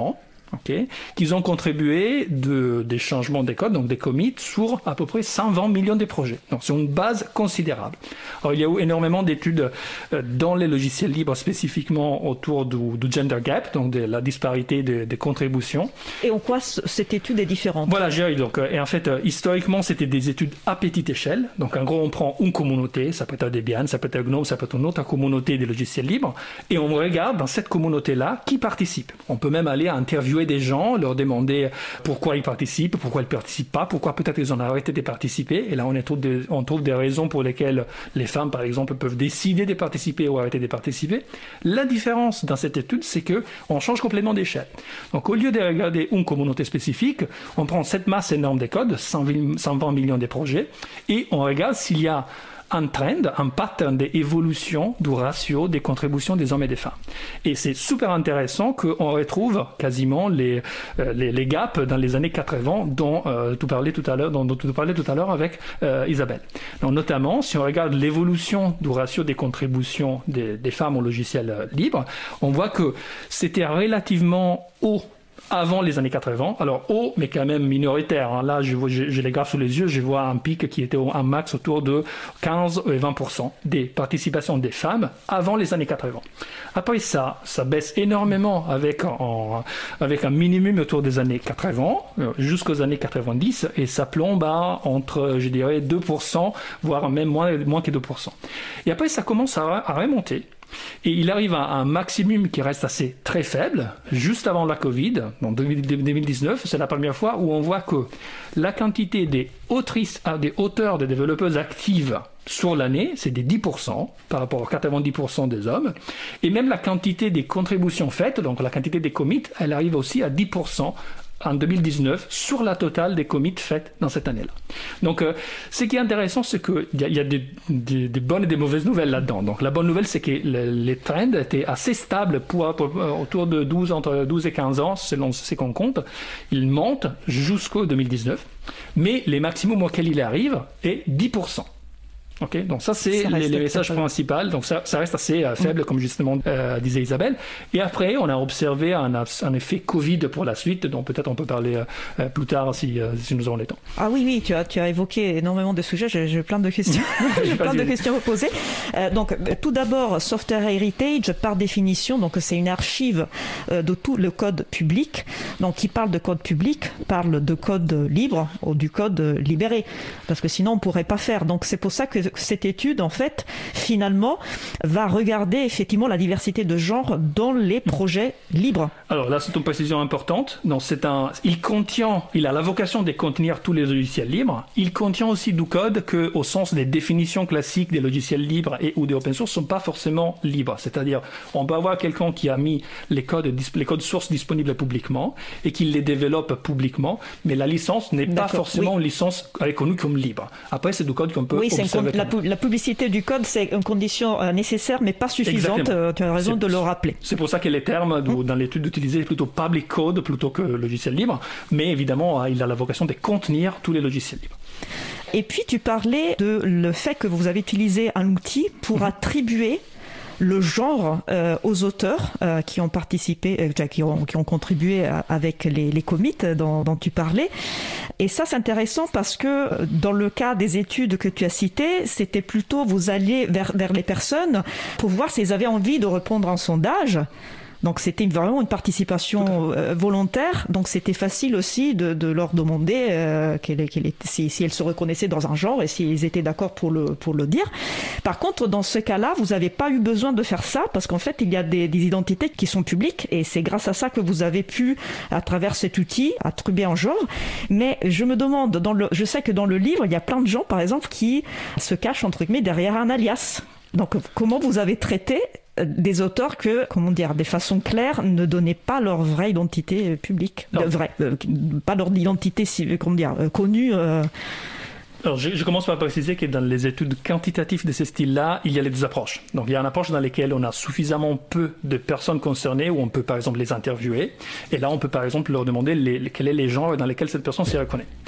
Speaker 1: Okay, qu'ils ont contribué de, des changements des codes, donc des commits, sur à peu près cent vingt millions de projets. Donc c'est une base considérable. Alors il y a eu énormément d'études euh, dans les logiciels libres, spécifiquement autour du, du gender gap, donc de la disparité des de contributions.
Speaker 3: Et en quoi c- cette étude est différente?
Speaker 1: Voilà, j'ai donc euh, et en fait, euh, historiquement, c'était des études à petite échelle. Donc en gros, on prend une communauté, ça peut être Debian, ça peut être GNOME, ça peut être une autre communauté des logiciels libres, et on regarde dans cette communauté-là qui participe. On peut même aller interviewer des gens, leur demander pourquoi ils participent, pourquoi ils ne participent pas, pourquoi peut-être ils ont arrêté de participer. Et là, on, est trouve des, on trouve des raisons pour lesquelles les femmes, par exemple, peuvent décider de participer ou arrêter de participer. La différence dans cette étude, c'est qu'on change complètement d'échelle. Donc, au lieu de regarder une communauté spécifique, on prend cette masse énorme des codes, cent vingt millions de projets, et on regarde s'il y a un trend, un pattern d'évolution du ratio des contributions des hommes et des femmes. Et c'est super intéressant qu'on retrouve quasiment les, euh, les, les gaps dans les années quatre-vingts dont, euh, tu parlais tout à l'heure, dont, dont tu parlais tout à l'heure avec euh, Isabelle. Donc, notamment, si on regarde l'évolution du ratio des contributions des, des femmes au logiciel libre, on voit que c'était relativement haut avant les années quatre-vingts, alors haut, mais quand même minoritaire. Hein. Là, je vois, j'ai, j'ai les graphes sous les yeux, je vois un pic qui était un max autour de quinze et vingt pour cent des participations des femmes avant les années quatre-vingts. Après ça, ça baisse énormément avec, en, avec un minimum autour des années quatre-vingts, jusqu'aux années quatre-vingt-dix, et ça plombe à entre, je dirais, deux pour cent, voire même moins, moins que deux pour cent. Et après, ça commence à, à remonter. Et il arrive à un maximum qui reste assez très faible, juste avant la Covid, en deux mille dix-neuf, c'est la première fois où on voit que la quantité des autrices, des auteurs, des développeuses actives sur l'année, c'est des dix pour cent par rapport aux quatre-vingt-dix pour cent des hommes. Et même la quantité des contributions faites, donc la quantité des commits, elle arrive aussi à dix pour cent en deux mille dix-neuf sur la totale des commits faites dans cette année-là. Donc, euh, ce qui est intéressant, c'est qu'il y a, y a des, des, des bonnes et des mauvaises nouvelles là-dedans. Donc, la bonne nouvelle, c'est que le, les trends étaient assez stables pour, pour, pour, autour de douze, entre douze et quinze ans, selon ce qu'on compte. Ils montent jusqu'au deux mille dix-neuf, mais les maximums auxquels il arrive est dix pour cent. Ok, donc ça c'est ça les, les messages principaux. Donc ça, ça reste assez euh, faible, mmh. comme justement euh, disait Isabelle. Et après, on a observé un, un effet Covid pour la suite, dont peut-être on peut parler euh, plus tard si, euh, si nous avons le temps.
Speaker 3: Ah oui, oui, tu as, tu as évoqué énormément de sujets. J'ai, j'ai plein de questions. j'ai plein de questions à vous poser. Euh, donc, tout d'abord, Software Heritage, par définition, donc c'est une archive euh, de tout le code public. Donc, qui parle de code public parle de code libre ou du code libéré, parce que sinon on pourrait pas faire. Donc, c'est pour ça que cette étude, en fait, finalement, va regarder effectivement la diversité de genre dans les projets libres.
Speaker 1: Alors là, c'est une précision importante. Non, c'est un, il contient, il a la vocation de contenir tous les logiciels libres. Il contient aussi du code que, au sens des définitions classiques des logiciels libres et ou des open source, sont pas forcément libres. C'est-à-dire, on peut avoir quelqu'un qui a mis les codes, les codes sources disponibles publiquement et qui les développe publiquement, mais la licence n'est D'accord, pas forcément oui. une licence reconnue comme libre. Après, c'est du code qu'on peut
Speaker 3: oui,
Speaker 1: observer.
Speaker 3: La, la publicité du code, c'est une condition euh, nécessaire, mais pas suffisante. Exactement. Tu as raison c'est, de le rappeler.
Speaker 1: C'est pour ça que les termes mmh. dans l'étude utilisés plutôt public code plutôt que logiciel libre. Mais évidemment, il a la vocation de contenir tous les logiciels libres.
Speaker 3: Et puis, tu parlais de le fait que vous avez utilisé un outil pour mmh. attribuer le genre euh, aux auteurs euh, qui ont participé, euh, qui, ont, qui ont contribué à, avec les, les commits dont, dont tu parlais. Et ça, c'est intéressant parce que dans le cas des études que tu as citées, c'était plutôt vous alliez vers, vers les personnes pour voir s'ils avaient envie de répondre à un sondage. Donc c'était vraiment une participation euh, volontaire, donc c'était facile aussi de, de leur demander euh, quelle, quelle était, si, si elles se reconnaissaient dans un genre et s'ils étaient d'accord pour le, pour le dire. Par contre, dans ce cas-là, vous n'avez pas eu besoin de faire ça parce qu'en fait, il y a des, des identités qui sont publiques et c'est grâce à ça que vous avez pu, à travers cet outil, attribuer un genre. Mais je me demande, dans le, je sais que dans le livre, il y a plein de gens, par exemple, qui se cachent, entre guillemets, derrière un alias. Donc, comment vous avez traité des auteurs que, comment dire, de façon claire, ne donnaient pas leur vraie identité publique, euh, vraie, euh, pas leur identité, comment dire, euh, connue. Euh...
Speaker 1: Alors, je, je commence par préciser que dans les études quantitatives de ce style-là, il y a les deux approches. Donc, il y a une approche dans laquelle on a suffisamment peu de personnes concernées où on peut, par exemple, les interviewer. Et là, on peut, par exemple, leur demander les, les, quels sont les genres dans lesquels cette personne s'y reconnaît.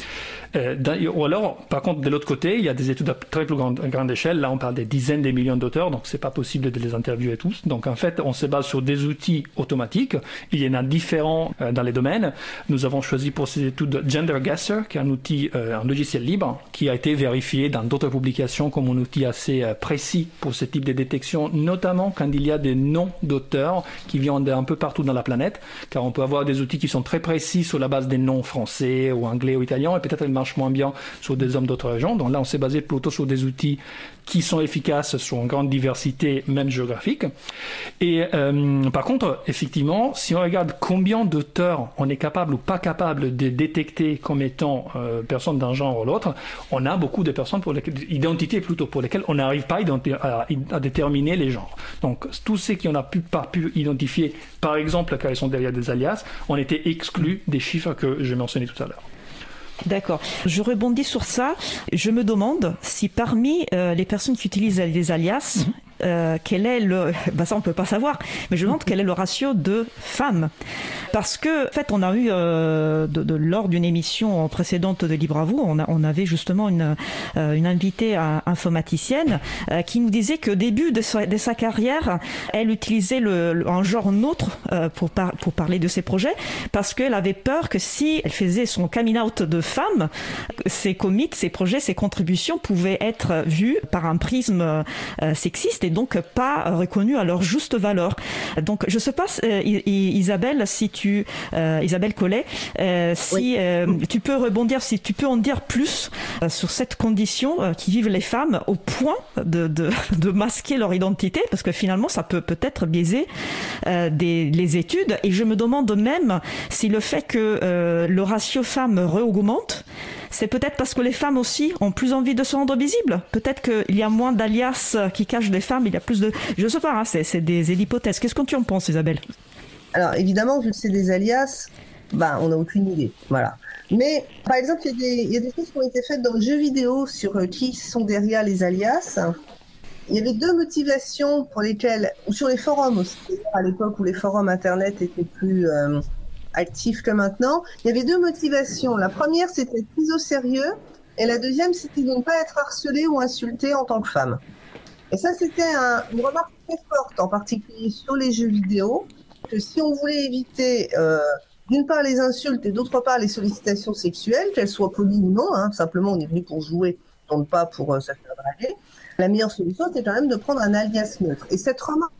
Speaker 1: Euh, dans, ou alors, par contre, de l'autre côté, il y a des études à très plus grande, grande échelle. Là, on parle des dizaines de millions d'auteurs, donc c'est pas possible de les interviewer tous. Donc, en fait, on se base sur des outils automatiques. Il y en a différents euh, dans les domaines. Nous avons choisi pour ces études GenderGuesser, qui est un outil, euh, un logiciel libre, qui a été vérifié dans d'autres publications comme un outil assez euh, précis pour ce type de détection, notamment quand il y a des noms d'auteurs qui viennent d'un peu partout dans la planète, car on peut avoir des outils qui sont très précis sur la base des noms français ou anglais ou italiens, et peut-être ils marchent moins bien sur des hommes d'autres régions. Donc là, on s'est basé plutôt sur des outils qui sont efficaces sur une grande diversité, même géographique. Et euh, par contre, effectivement, si on regarde combien d'auteurs on est capable ou pas capable de détecter comme étant euh, personnes d'un genre ou l'autre, on a beaucoup de personnes pour lesquelles, identités plutôt, pour lesquelles on n'arrive pas à, à déterminer les genres. Donc, tous ceux qui n'ont pu, pas pu identifier, par exemple, car ils sont derrière des alias, ont été exclus des chiffres que j'ai mentionnés tout à l'heure.
Speaker 3: D'accord. Je rebondis sur ça. Je me demande si parmi euh, les personnes qui utilisent des alias, mmh. Euh, quel est le, bah ça on peut pas savoir, mais je me demande quel est le ratio de femmes, parce que en fait on a eu euh, de, de, lors d'une émission précédente de Libre à vous, on, a, on avait justement une, euh, une invitée euh, informaticienne euh, qui nous disait qu'au début de sa, de sa carrière, elle utilisait le, le, un genre neutre euh, pour, par, pour parler de ses projets, parce qu'elle avait peur que si elle faisait son coming out de femme, ses commits, ses projets, ses contributions pouvaient être vus par un prisme euh, sexiste et donc pas reconnus à leur juste valeur. Donc je sais pas, euh, Isabelle, si tu, euh, Isabelle Collet, euh, si oui. euh, tu peux rebondir, si tu peux en dire plus euh, sur cette condition euh, qui vivent les femmes au point de, de, de masquer leur identité, parce que finalement ça peut peut-être biaiser euh, des, les études. Et je me demande même si le fait que euh, le ratio femmes re-augmente, c'est peut-être parce que les femmes aussi ont plus envie de se rendre visibles. Peut-être qu'il y a moins d'alias qui cachent des femmes, il y a plus de... Je ne sais pas, hein, c'est, c'est des hypothèses. Qu'est-ce que tu en penses, Isabelle ?
Speaker 4: Alors, évidemment, vu que c'est des alias, bah, on n'a aucune idée. Voilà. Mais, par exemple, il y a des, il y a des choses qui ont été faites dans le jeu vidéo sur euh, qui sont derrière les alias. Il y avait deux motivations pour lesquelles, ou sur les forums aussi, à l'époque où les forums Internet étaient plus... Euh, actif que maintenant, il y avait deux motivations. La première, c'était d'être prise au sérieux, et la deuxième, c'était de ne pas être harcelée ou insultée en tant que femme. Et ça, c'était un, une remarque très forte, en particulier sur les jeux vidéo, que si on voulait éviter, euh, d'une part les insultes et d'autre part les sollicitations sexuelles, qu'elles soient polies ou non, hein, simplement on est venu pour jouer, donc pas pour euh, se faire draguer, la meilleure solution, c'était quand même de prendre un alias neutre. Et cette remarque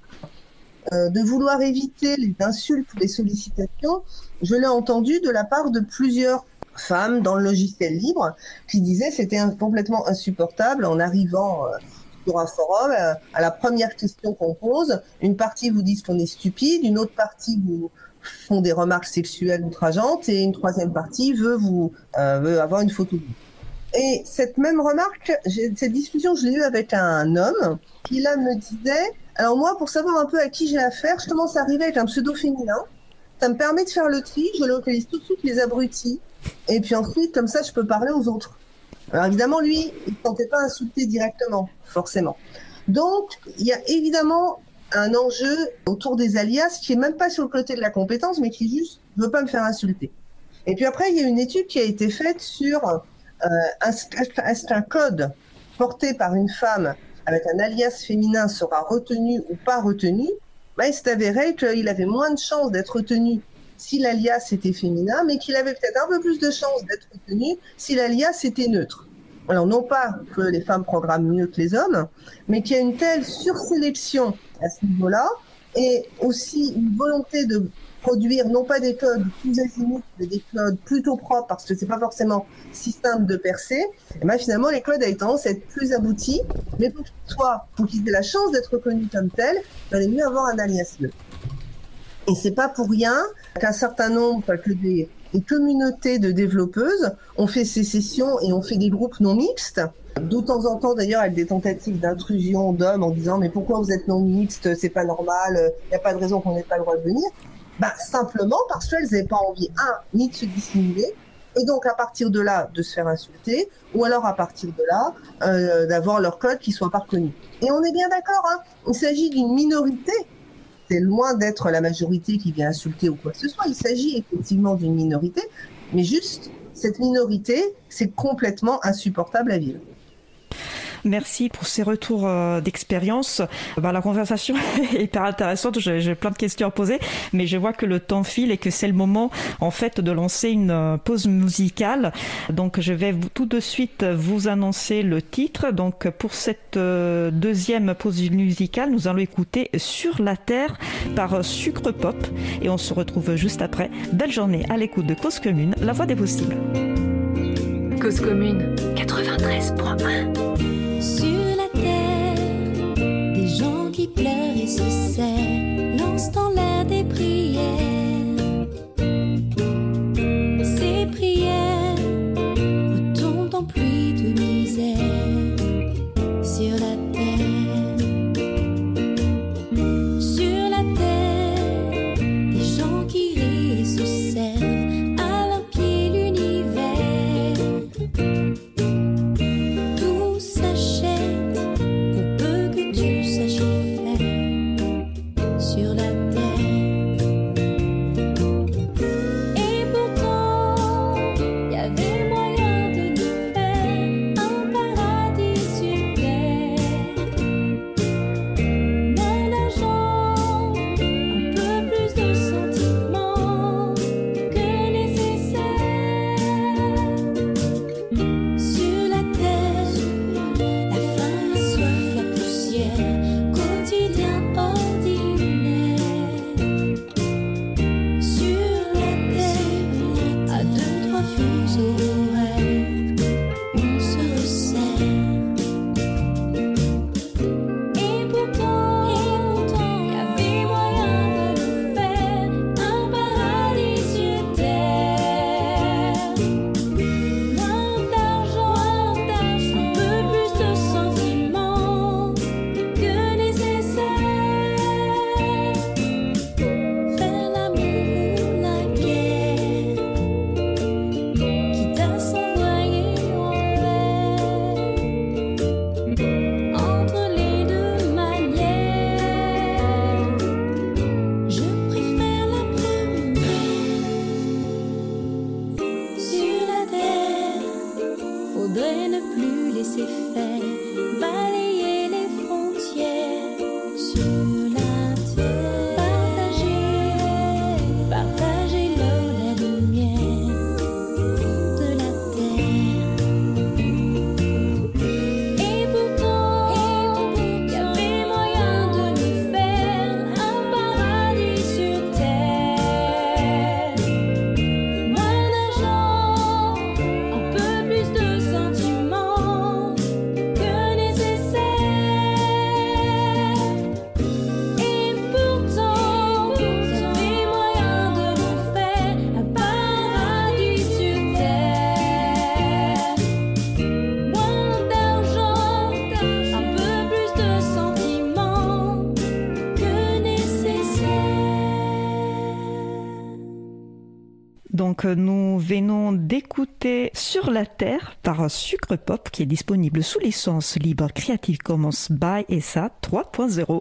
Speaker 4: Euh, de vouloir éviter les insultes ou les sollicitations, je l'ai entendu de la part de plusieurs femmes dans le logiciel libre qui disaient que c'était un, complètement insupportable en arrivant euh, sur un forum, euh, à la première question qu'on pose, une partie vous dit qu'on est stupide, une autre partie vous font des remarques sexuelles outrageantes et une troisième partie veut, vous, euh, veut avoir une photo de vous. Et cette même remarque, j'ai, cette discussion, je l'ai eue avec un homme qui là me disait... Alors moi, pour savoir un peu à qui j'ai affaire, je commence à arriver avec un pseudo féminin. Ça me permet de faire le tri, je localise tout de suite les abrutis. Et puis ensuite, comme ça, je peux parler aux autres. Alors évidemment, lui, il ne tentait pas insulter directement, forcément. Donc, il y a évidemment un enjeu autour des alias qui est même pas sur le côté de la compétence, mais qui juste ne veut pas me faire insulter. Et puis après, il y a une étude qui a été faite sur euh, est-ce qu'un code porté par une femme avec un alias féminin sera retenu ou pas retenu, ben, il s'est avéré qu'il avait moins de chances d'être retenu si l'alias était féminin, mais qu'il avait peut-être un peu plus de chances d'être retenu si l'alias était neutre. Alors non pas que les femmes programment mieux que les hommes, mais qu'il y a une telle sursélection à ce niveau-là, et aussi une volonté de produire non pas des codes plus azimuts, mais des codes plutôt propres, parce que c'est pas forcément si simple de percer, et ben finalement les codes avaient tendance à être plus aboutis, mais pour qu'ils soient, pour qu'ils aient la chance d'être reconnus comme tels, il valait mieux avoir un alias neutre. Et c'est pas pour rien qu'un certain nombre, que des, des communautés de développeuses ont fait sécession et ont fait des groupes non mixtes, de temps en temps d'ailleurs avec des tentatives d'intrusion d'hommes en disant mais pourquoi vous êtes non mixte, c'est pas normal, il n'y a pas de raison qu'on n'ait pas le droit de venir. Bah, simplement parce qu'elles n'avaient pas envie, un, ni de se dissimuler, et donc à partir de là, de se faire insulter, ou alors à partir de là, euh, d'avoir leur code qui soit pas reconnu. Et on est bien d'accord, hein, il s'agit d'une minorité, c'est loin d'être la majorité qui vient insulter ou quoi que ce soit, il s'agit effectivement d'une minorité, mais juste, cette minorité, c'est complètement insupportable à vivre.
Speaker 3: Merci pour ces retours euh, d'expérience. Bah, la conversation est hyper intéressante. J'ai, j'ai plein de questions à poser, mais je vois que le temps file et que c'est le moment, en fait, de lancer une euh, pause musicale. Donc, je vais vous, tout de suite vous annoncer le titre. Donc, pour cette euh, deuxième pause musicale, nous allons écouter Sur la Terre par Sucre Pop et on se retrouve juste après. Belle journée à l'écoute de Cause Commune, la voix des possibles.
Speaker 5: Cause Commune quatre-vingt-treize point un.
Speaker 7: Sur la terre, des gens qui pleurent et se serrent, lancent en l'air des prières. Ces prières retombent en pluie de misère. Sur la terre, sur la terre, des gens qui rient et se servent, à leur pied l'univers.
Speaker 3: Donc nous venons d'écouter Sur la Terre par Sucre Pop qui est disponible sous licence libre Creative Commons by S A trois point zéro.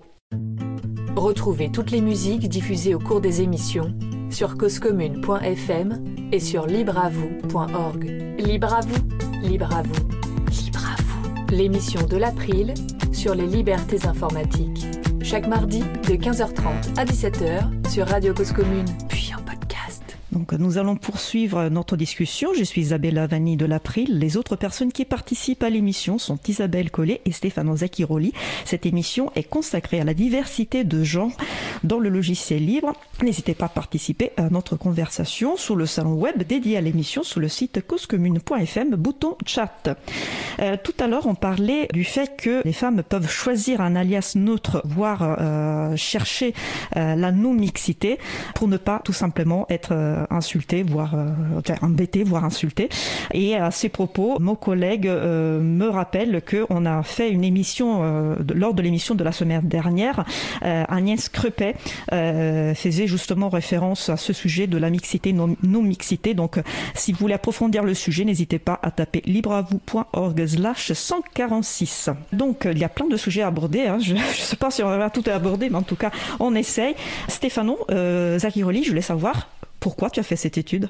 Speaker 5: Retrouvez toutes les musiques diffusées au cours des émissions sur cause commune point f m et sur libre à vous point org. Libre à vous, libre à vous, libre à vous. L'émission de l'April sur les libertés informatiques. Chaque mardi de quinze heures trente à dix-sept heures sur Radio Cause Commune, puis en podcast.
Speaker 3: Donc nous allons poursuivre notre discussion. Je suis Isabella Vanni de l'April. Les autres personnes qui participent à l'émission sont Isabelle Collet et Stefano Zacchiroli. Cette émission est consacrée à la diversité de genres dans le logiciel libre. N'hésitez pas à participer à notre conversation sur le salon web dédié à l'émission sur le site cause commune point f m, bouton chat. Euh, tout à l'heure, on parlait du fait que les femmes peuvent choisir un alias neutre, voire euh, chercher euh, la non-mixité pour ne pas tout simplement être euh, insultées, voire euh, embêtées, voire insultées. Et à ces propos, mon collègue euh, me rappelle qu'on a fait une émission, euh, de, lors de l'émission de la semaine dernière, euh, Agnès Crepet euh, faisait justement référence à ce sujet de la mixité, non, non-mixité. Donc, si vous voulez approfondir le sujet, n'hésitez pas à taper libreavou point org slash cent quarante-six. Donc, il y a plein de sujets à aborder. Hein. Je ne sais pas si on va tout aborder, mais en tout cas, on essaye. Stefano euh, Zacchiroli, je voulais savoir pourquoi tu as fait cette étude.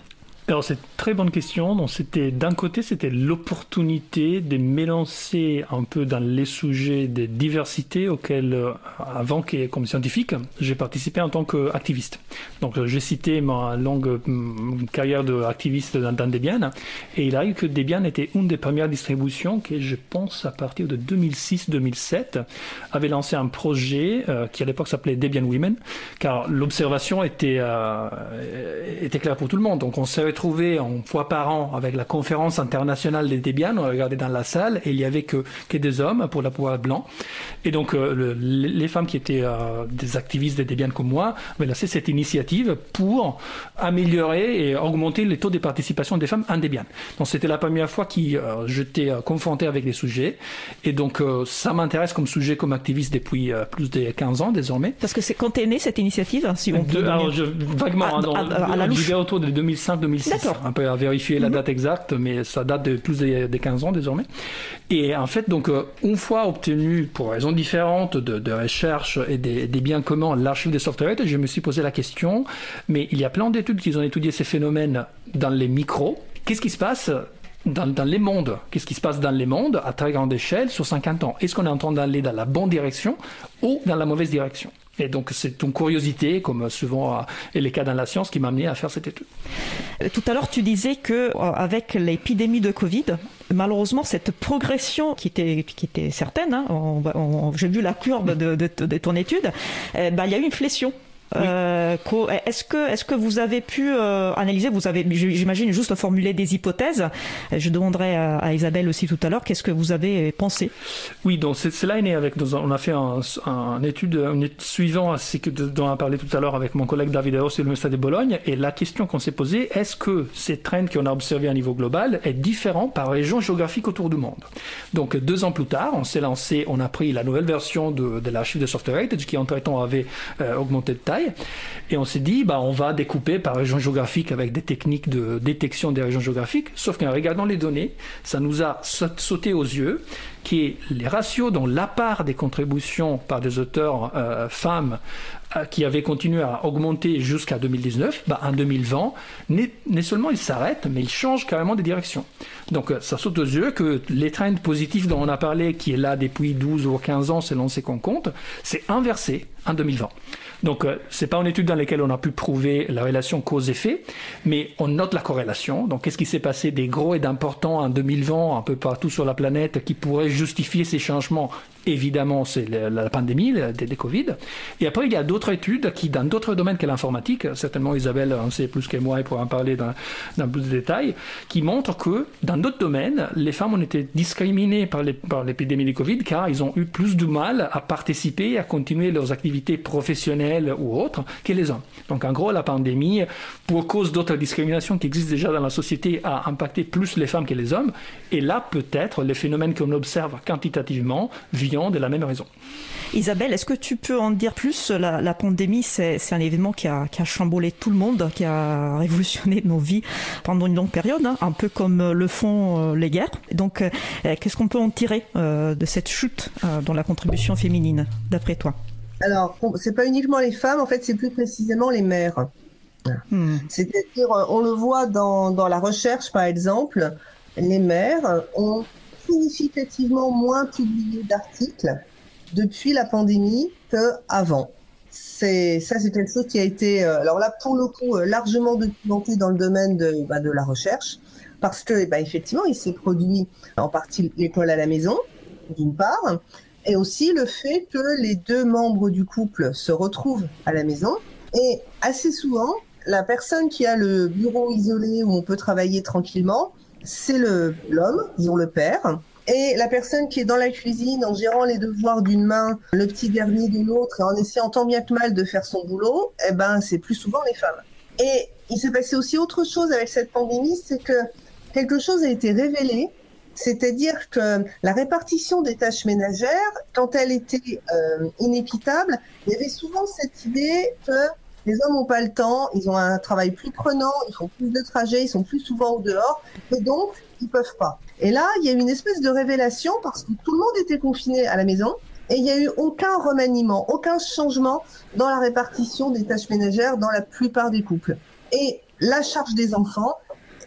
Speaker 1: Alors c'est une très bonne question. Donc c'était d'un côté c'était l'opportunité de m'élancer un peu dans les sujets de diversité auxquels euh, avant que comme scientifique j'ai participé en tant qu'activiste. Donc j'ai cité ma longue mm, carrière d'activiste dans, dans Debian et il arrive que Debian était une des premières distributions que je pense à partir de deux mille six deux mille sept avait lancé un projet euh, qui à l'époque s'appelait Debian Women car l'observation était euh, était claire pour tout le monde. Donc on s'est retrouvé une fois par an avec la conférence internationale des Debian, on regardait dans la salle et il y avait que, que des hommes pour la plupart blancs. Et donc euh, le, les femmes qui étaient euh, des activistes des Debian comme moi avaient lancé cette initiative pour améliorer et augmenter les taux de participation des femmes en Debian. Donc c'était la première fois que euh, j'étais euh, confronté avec les sujets et donc euh, ça m'intéresse comme sujet, comme activiste depuis euh, plus de quinze ans désormais.
Speaker 3: Parce que c'est quand t'es né cette initiative, si on peut
Speaker 1: de, alors, je, vaguement,
Speaker 3: à,
Speaker 1: hein, dans,
Speaker 3: à, à, à la louche.
Speaker 1: Autour de deux mille cinq deux mille six.
Speaker 3: D'accord.
Speaker 1: Un peu à vérifier la date exacte, mais ça date de plus de, de quinze ans désormais. Et en fait, donc, une fois obtenu, pour raisons différentes, de, de recherche et des, des biens communs, l'archive des software, je me suis posé la question, mais il y a plein d'études qui ont étudié ces phénomènes dans les micros. Qu'est-ce qui se passe Dans, dans les mondes, qu'est-ce qui se passe dans les mondes à très grande échelle sur cinquante ans? Est-ce qu'on est en train d'aller dans la bonne direction ou dans la mauvaise direction? Et donc c'est une curiosité, comme souvent est le cas dans la science, qui m'a amené à faire cette étude.
Speaker 3: Tout à l'heure, tu disais que avec l'épidémie de Covid, malheureusement cette progression qui était qui était certaine, hein, on, on, j'ai vu la courbe de, de, de ton étude, eh ben, il y a eu une flexion. Oui. Euh, est-ce que est-ce que vous avez pu euh, analyser, vous avez, j'imagine, juste formulé des hypothèses. Je demanderai à, à Isabelle aussi tout à l'heure, qu'est-ce que vous avez pensé? Oui, donc c'est, cela est né avec, on a fait un, un étude, une étude suivant à ce que dont on a parlé tout à l'heure avec mon collègue David Eros de l'Université de Bologne, et la question qu'on s'est posée, est-ce que ces trends qu'on a observés à niveau global est différent par région géographique autour du monde? Donc deux ans plus tard, on s'est lancé, on a pris la nouvelle version de, de l'archive de Software Heritage qui entre-temps avait euh, augmenté de taille. Et on s'est dit, bah, on va découper par région géographique avec des techniques de détection des régions géographiques. Sauf qu'en regardant les données, ça nous a sauté aux yeux que les ratios dont la part des contributions par des auteurs euh, femmes euh, qui avaient continué à augmenter jusqu'à deux mille dix-neuf, bah, en deux mille vingt, non seulement ils s'arrêtent, mais ils changent carrément de direction. Donc ça saute aux yeux que les trends positifs dont on a parlé, qui est là depuis douze ou quinze ans selon ce qu'on compte, c'est inversé en deux mille vingt. Donc, euh, c'est pas une étude dans laquelle on a pu prouver la relation cause-effet, mais on note la corrélation. Donc, qu'est-ce qui s'est passé des gros et d'importants en deux mille vingt, un peu partout sur la planète, qui pourrait justifier ces changements? Évidemment, c'est la, la pandémie, des, des Covid. Et après, il y a d'autres études qui, dans d'autres domaines que l'informatique, certainement Isabelle en sait plus que moi et pourra en parler dans, dans plus de détails, qui montrent que dans d'autres domaines, les femmes ont été discriminées par, les, par l'épidémie de Covid car ils ont eu plus de mal à participer et à continuer leurs activités professionnelles ou autres que les hommes. Donc en gros, la pandémie, pour cause d'autres discriminations qui existent déjà dans la société, a impacté plus les femmes que les hommes. Et là, peut-être, les phénomènes qu'on observe quantitativement viennent de la même raison. Isabelle, est-ce que tu peux en dire plus? La, la pandémie, c'est, c'est un événement qui a, qui a chamboulé tout le monde, qui a révolutionné nos vies pendant une longue période, hein, un peu comme le font euh, les guerres. Donc, euh, qu'est-ce qu'on peut en tirer euh, de cette chute euh, dans la contribution féminine, d'après toi?
Speaker 4: Alors, c'est pas uniquement les femmes, en fait, c'est plus précisément les mères. Hmm. C'est-à-dire, on le voit dans, dans la recherche, par exemple, les mères ont significativement moins publié d'articles depuis la pandémie qu'avant. C'est, ça, c'est quelque chose qui a été, euh, alors là, pour le coup, euh, largement documenté dans le domaine de, bah, de la recherche, parce que, bah, effectivement, il s'est produit en partie l'école à la maison, d'une part, et aussi le fait que les deux membres du couple se retrouvent à la maison, et assez souvent, la personne qui a le bureau isolé où on peut travailler tranquillement, c'est le, l'homme, disons le père, et la personne qui est dans la cuisine en gérant les devoirs d'une main, le petit dernier de l'autre, et en essayant tant bien que mal de faire son boulot, eh ben, c'est plus souvent les femmes. Et il s'est passé aussi autre chose avec cette pandémie, c'est que quelque chose a été révélé, c'est-à-dire que la répartition des tâches ménagères, quand elle était euh, inéquitable, il y avait souvent cette idée que les hommes n'ont pas le temps, ils ont un travail plus prenant, ils font plus de trajets, ils sont plus souvent au dehors, et donc ils peuvent pas. Et là, il y a eu une espèce de révélation parce que tout le monde était confiné à la maison et il n'y a eu aucun remaniement, aucun changement dans la répartition des tâches ménagères dans la plupart des couples. Et la charge des enfants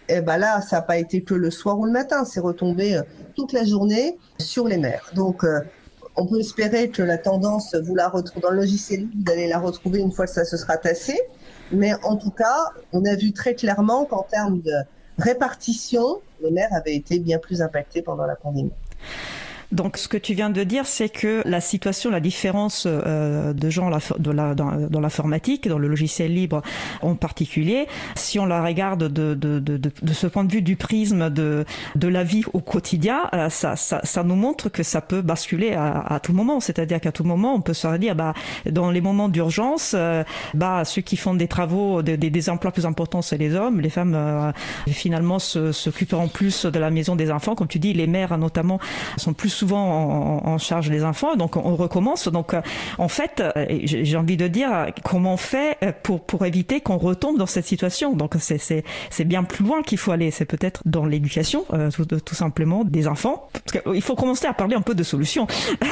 Speaker 4: eh ben là, ça n'a pas été que le soir ou le matin, c'est retombé euh, toute la journée sur les mères. Donc, euh, on peut espérer que la tendance, vous la retrouvez dans le logiciel, vous allez la retrouver une fois que ça se sera tassé. Mais en tout cas, on a vu très clairement qu'en termes de répartition, les mères avaient été bien plus impactées pendant la pandémie.
Speaker 3: Donc, ce que tu viens de dire, c'est que la situation, la différence euh, de gens de la, dans, dans l'informatique, dans le logiciel libre en particulier, si on la regarde de, de, de, de, de ce point de vue du prisme de, de la vie au quotidien, euh, ça, ça, ça nous montre que ça peut basculer à, à tout moment. C'est-à-dire qu'à tout moment, on peut se dire, bah, dans les moments d'urgence, euh, bah, ceux qui font des travaux, des, des, des emplois plus importants, c'est les hommes. Les femmes, euh, finalement, se, s'occuperont plus de la maison des enfants. Comme tu dis, les mères, notamment, sont plus souvent en, en charge des enfants, donc on recommence. Donc en fait, j'ai envie de dire comment on fait pour pour éviter qu'on retombe dans cette situation. Donc c'est c'est c'est bien plus loin qu'il faut aller. C'est peut-être dans l'éducation, euh, tout, tout simplement, des enfants. Parce qu'il faut commencer à parler un peu de solutions.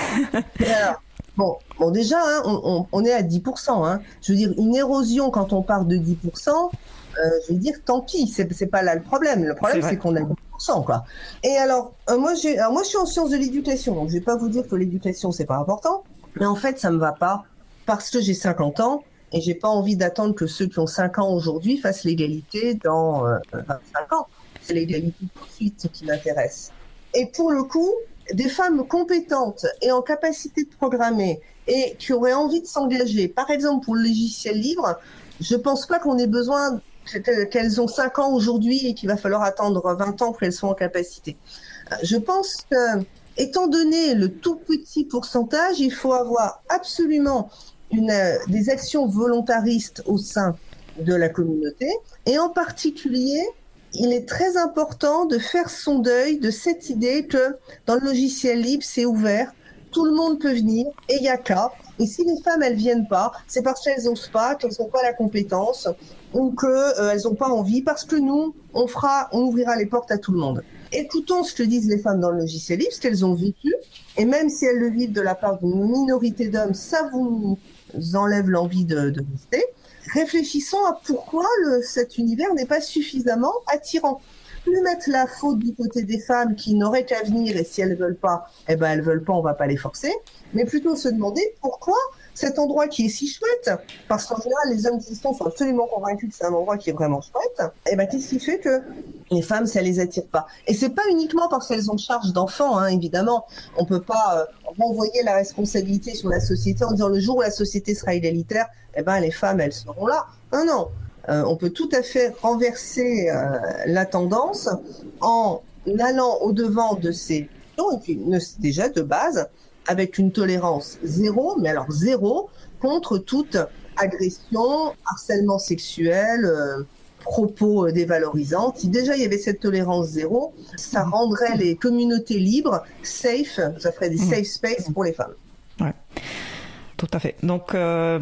Speaker 4: Alors, bon, bon déjà, hein, on, on, on est à dix pour cent. Hein. Je veux dire, une érosion quand on part de dix pour cent. Euh, je veux dire, tant pis, c'est, c'est pas là le problème. Le problème, c'est, c'est qu'on a dix pour cent, quoi. Et alors, euh, moi, j'ai, alors, moi, je suis en sciences de l'éducation, donc je vais pas vous dire que l'éducation, c'est pas important. Mais en fait, ça me va pas parce que j'ai cinquante ans et j'ai pas envie d'attendre que ceux qui ont cinq ans aujourd'hui fassent l'égalité dans euh, vingt-cinq ans. C'est l'égalité tout de suite qui m'intéresse. Et pour le coup, des femmes compétentes et en capacité de programmer et qui auraient envie de s'engager, par exemple pour le logiciel libre, je pense pas qu'on ait besoin qu'elles ont cinq ans aujourd'hui et qu'il va falloir attendre vingt ans pour qu'elles soient en capacité. Je pense que, étant donné le tout petit pourcentage, il faut avoir absolument une, des actions volontaristes au sein de la communauté. Et en particulier, il est très important de faire son deuil de cette idée que dans le logiciel libre, c'est ouvert, tout le monde peut venir et il y a qu'à. Et si les femmes, elles viennent pas, c'est parce qu'elles n'osent pas, qu'elles n'ont pas la compétence ou qu'elles euh, n'ont pas envie, parce que nous, on fera, on ouvrira les portes à tout le monde. Écoutons ce que disent les femmes dans le logiciel libre, ce qu'elles ont vécu, et même si elles le vivent de la part d'une minorité d'hommes, ça vous enlève l'envie de, de rester. Réfléchissons à pourquoi le, cet univers n'est pas suffisamment attirant. Plus mettre la faute du côté des femmes qui n'auraient qu'à venir, et si elles veulent pas, eh ben elles veulent pas, on va pas les forcer, mais plutôt se demander pourquoi cet endroit qui est si chouette, parce qu'en général les hommes qui y sont sont absolument convaincus que c'est un endroit qui est vraiment chouette, eh ben qu'est-ce qui fait que les femmes ça les attire pas? Et c'est pas uniquement parce qu'elles ont charge d'enfants, hein, évidemment, on peut pas euh, renvoyer la responsabilité sur la société en disant le jour où la société sera égalitaire, eh ben les femmes elles seront là. Non non. Euh, on peut tout à fait renverser euh, la tendance en allant au-devant de ces questions, et puis déjà de base, avec une tolérance zéro, mais alors zéro, contre toute agression, harcèlement sexuel, euh, propos dévalorisants. Si déjà il y avait cette tolérance zéro, ça rendrait les communautés libres, safe, ça ferait des safe space pour les femmes.
Speaker 3: Ouais. Tout à fait. Donc, euh,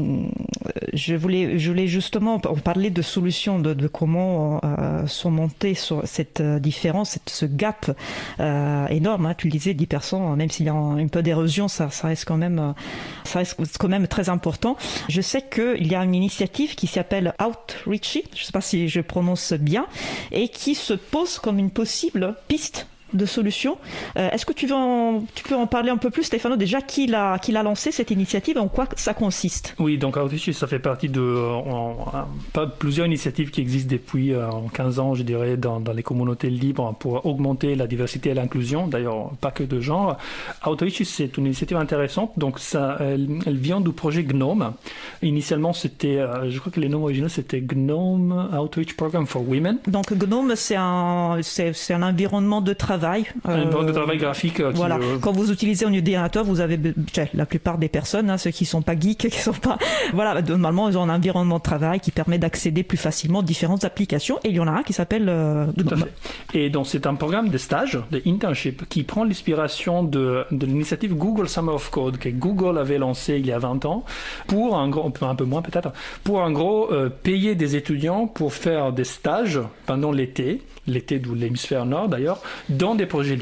Speaker 3: je voulais, je voulais justement parler de solutions, de, de comment euh, surmonter sur cette différence, cette, ce gap euh, énorme. Hein, tu le disais, dix pour cent, même s'il y a un peu d'érosion, ça, ça reste quand même, ça reste quand même très important. Je sais qu'il y a une initiative qui s'appelle Outreachy, je ne sais pas si je prononce bien, et qui se pose comme une possible piste de solutions. Euh, est-ce que tu, veux en, tu peux en parler un peu plus, Stefano, déjà, qui l'a, qui l'a lancé cette initiative et en quoi ça consiste?
Speaker 1: Oui, donc Outreachy, ça fait partie de euh, euh, plusieurs initiatives qui existent depuis euh, quinze ans, je dirais, dans, dans les communautés libres pour augmenter la diversité et l'inclusion, d'ailleurs, pas que de genre. Outreachy, c'est une initiative intéressante, donc ça, elle, elle vient du projet GNOME. Initialement, c'était, euh, je crois que les noms originaux, c'était GNOME Outreach Program for Women.
Speaker 3: Donc GNOME, c'est un, c'est, c'est un environnement de travail.
Speaker 1: Un environnement de travail graphique. Euh,
Speaker 3: voilà.
Speaker 1: Qui, euh...
Speaker 3: Quand vous utilisez un ordinateur, vous avez la plupart des personnes, hein, ceux qui sont pas geeks, qui sont pas, voilà, normalement ils ont un environnement de travail qui permet d'accéder plus facilement à différentes applications. Et il y en a un qui s'appelle. Euh,
Speaker 1: Tout à fait. Et donc c'est un programme de stage, de internship, qui prend l'inspiration de, de l'initiative Google Summer of Code que Google avait lancé il y a vingt ans pour un gros, un peu moins peut-être, pour en gros euh, payer des étudiants pour faire des stages pendant l'été. l'été de l'hémisphère nord d'ailleurs, dans des projets libres.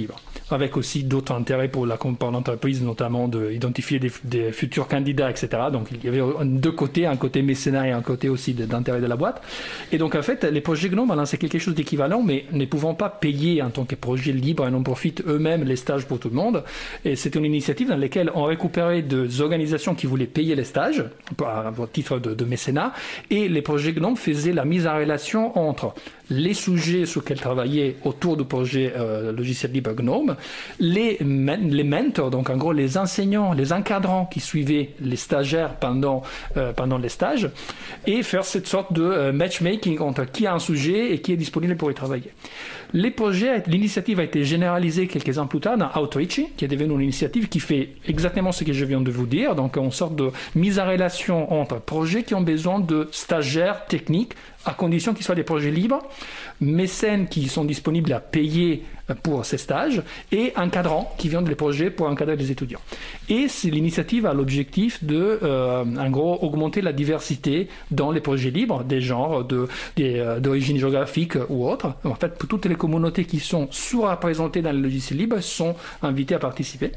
Speaker 1: avec aussi d'autres intérêts pour la pour l'entreprise, notamment d'identifier des, des futurs candidats, et cetera. Donc il y avait deux côtés, un côté mécénat et un côté aussi d'intérêt de la boîte. Et donc en fait, les projets Gnome, c'est quelque chose d'équivalent, mais ne pouvant pas payer en tant que projet libre et non profit eux-mêmes les stages pour tout le monde. Et c'était une initiative dans laquelle on récupérait des organisations qui voulaient payer les stages à titre de, de mécénat, et les projets Gnome faisaient la mise en relation entre les sujets sur lesquels travaillaient autour du projet euh, logiciel libre Gnome, les, men- les mentors, donc en gros les enseignants, les encadrants qui suivaient les stagiaires pendant, euh, pendant les stages, et faire cette sorte de euh, matchmaking entre qui a un sujet et qui est disponible pour y travailler. Les projets, l'initiative a été généralisée quelques ans plus tard dans Outreachy, qui est devenue une initiative qui fait exactement ce que je viens de vous dire, donc une sorte de mise en relation entre projets qui ont besoin de stagiaires techniques, à condition qu'ils soient des projets libres, mécènes qui sont disponibles à payer pour ces stages, et encadrants qui viennent des projets pour encadrer les étudiants. Et c'est, l'initiative a l'objectif de, euh, en gros, augmenter la diversité dans les projets libres, des genres, de, des, euh, d'origine géographique ou autre. En fait, toutes les communautés qui sont sous-représentées dans les logiciels libres sont invitées à participer.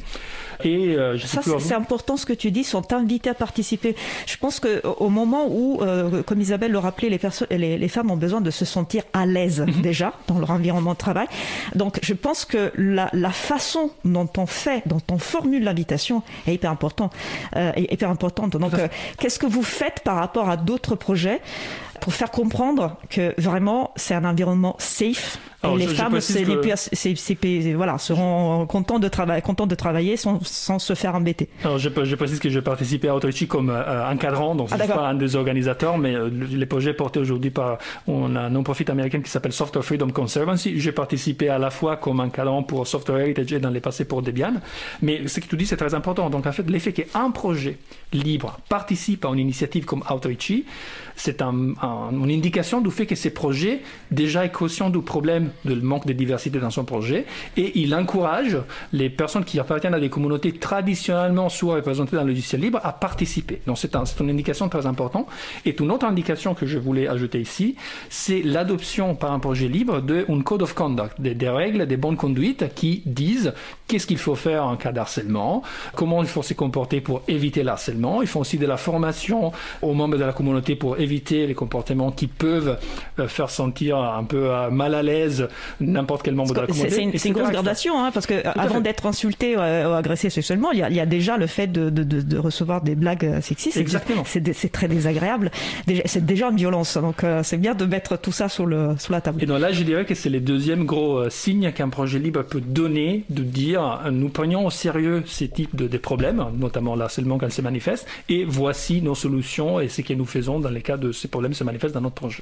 Speaker 1: Et euh, je sais
Speaker 3: Ça,
Speaker 1: plus
Speaker 3: c'est, c'est important ce que tu dis, sont invités à participer. Je pense qu'au moment où, euh, comme Isabelle le rappelait, les, perso- les, les femmes ont besoin de se sentir à l'aise mm-hmm. déjà dans leur environnement de travail. Donc, je pense que la, la façon dont on fait, dont on formule l'invitation est hyper important, euh, est hyper importante. Donc, euh, qu'est-ce que vous faites par rapport à d'autres projets pour faire comprendre que vraiment c'est un environnement safe? Alors, et les je, femmes, je c'est que... les, c'est, c'est, c'est, voilà, seront contents de, trava- contents de travailler sans, sans se faire embêter.
Speaker 1: Alors, je, je précise que j'ai participé à Outreachy comme euh, encadrant, donc je ne ah, suis pas un des organisateurs, mais euh, les projets portés aujourd'hui par on a un non-profit américain qui s'appelle Software Freedom Conservancy. J'ai participé à la fois comme encadrant pour Software Heritage et dans les passés pour Debian. Mais ce que tu dis, c'est très important. Donc, en fait, l'effet qu'un projet libre participe à une initiative comme Outreachy, c'est un, un, une indication du fait que ces projets déjà est conscient du problème de manque de diversité dans son projet, et il encourage les personnes qui appartiennent à des communautés traditionnellement sous-représentées dans le logiciel libre à participer. Donc c'est, un, c'est une indication très importante. Et une autre indication que je voulais ajouter ici, c'est l'adoption par un projet libre d'un code of conduct, des, des règles, des bonnes conduites qui disent qu'est-ce qu'il faut faire en cas d'harcèlement, comment il faut se comporter pour éviter l'harcèlement. Ils font aussi de la formation aux membres de la communauté pour éviter les comportements qui peuvent faire sentir un peu mal à l'aise n'importe quel membre de la communauté.
Speaker 3: C'est, c'est une, c'est une grosse gradation, hein, parce que Tout avant d'être insulté euh, ou agressé sexuellement, il y, a, il y a déjà le fait de, de, de, de recevoir des blagues sexistes.
Speaker 1: Exactement.
Speaker 3: C'est, c'est très désagréable. Déjà, c'est déjà une violence, donc euh, c'est bien de mettre tout ça sur, le, sur la table.
Speaker 1: Et donc là, je dirais que c'est le deuxième gros euh, signe qu'un projet libre peut donner, de dire nous prenons au sérieux ces types de, de problèmes, notamment l'harcèlement quand il se manifeste, et voici nos solutions et ce que nous faisons dans les cas de ces problèmes se manifestent dans notre projet.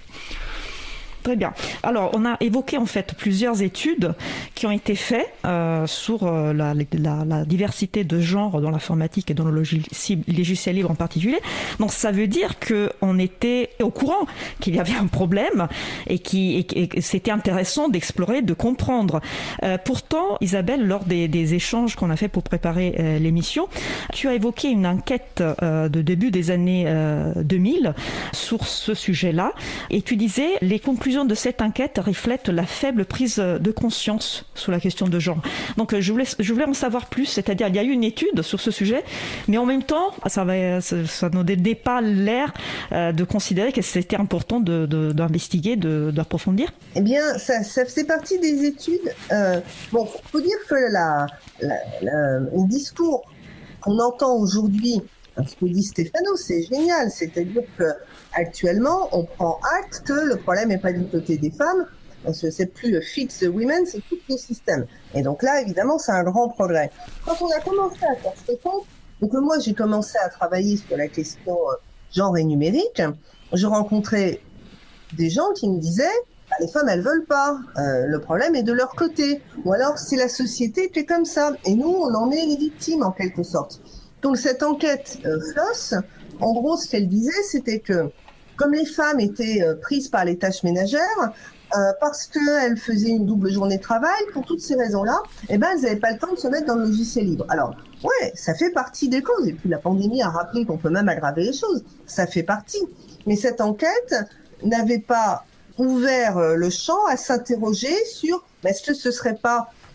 Speaker 3: Très bien. Alors, on a évoqué en fait plusieurs études qui ont été faites euh, sur euh, la, la, la diversité de genres dans l'informatique et dans le logiciel libre en particulier. Donc, ça veut dire qu'on était au courant qu'il y avait un problème et, qui, et, et c'était intéressant d'explorer, de comprendre. Euh, pourtant, Isabelle, lors des, des échanges qu'on a fait pour préparer euh, l'émission, tu as évoqué une enquête euh, de début des années euh, deux mille sur ce sujet-là, et tu disais les conclusions de cette enquête reflète la faible prise de conscience sur la question de genre. Donc je voulais, je voulais en savoir plus, c'est-à-dire il y a eu une étude sur ce sujet, mais en même temps, ça ne ça, ça ne donnait pas l'air euh, de considérer que c'était important de, de, d'investiguer, de, d'approfondir.
Speaker 4: Eh bien, ça, ça faisait partie des études. Euh, bon, il faut dire que la, la, la, le discours qu'on entend aujourd'hui, ce que dit Stéphano, c'est génial. C'est-à-dire que actuellement, on prend acte que le problème n'est pas du côté des femmes, parce que c'est plus fix the women, c'est tout le système. Et donc là, évidemment, c'est un grand progrès. Quand on a commencé à faire ce compte, donc moi, j'ai commencé à travailler sur la question genre et numérique, je rencontrais des gens qui me disaient bah, les femmes, elles veulent pas. Euh, le problème est de leur côté. Ou alors, c'est la société qui est comme ça. Et nous, on en est les victimes, en quelque sorte. Donc, cette enquête euh, FLOSS, en gros, ce qu'elle disait, c'était que comme les femmes étaient euh, prises par les tâches ménagères, euh, parce qu'elles faisaient une double journée de travail, pour toutes ces raisons-là, eh ben, elles n'avaient pas le temps de se mettre dans le logiciel libre. Alors, ouais, ça fait partie des causes. Et puis, la pandémie a rappelé qu'on peut même aggraver les choses. Ça fait partie. Mais cette enquête n'avait pas ouvert euh, le champ à s'interroger sur est-ce que ce serait pas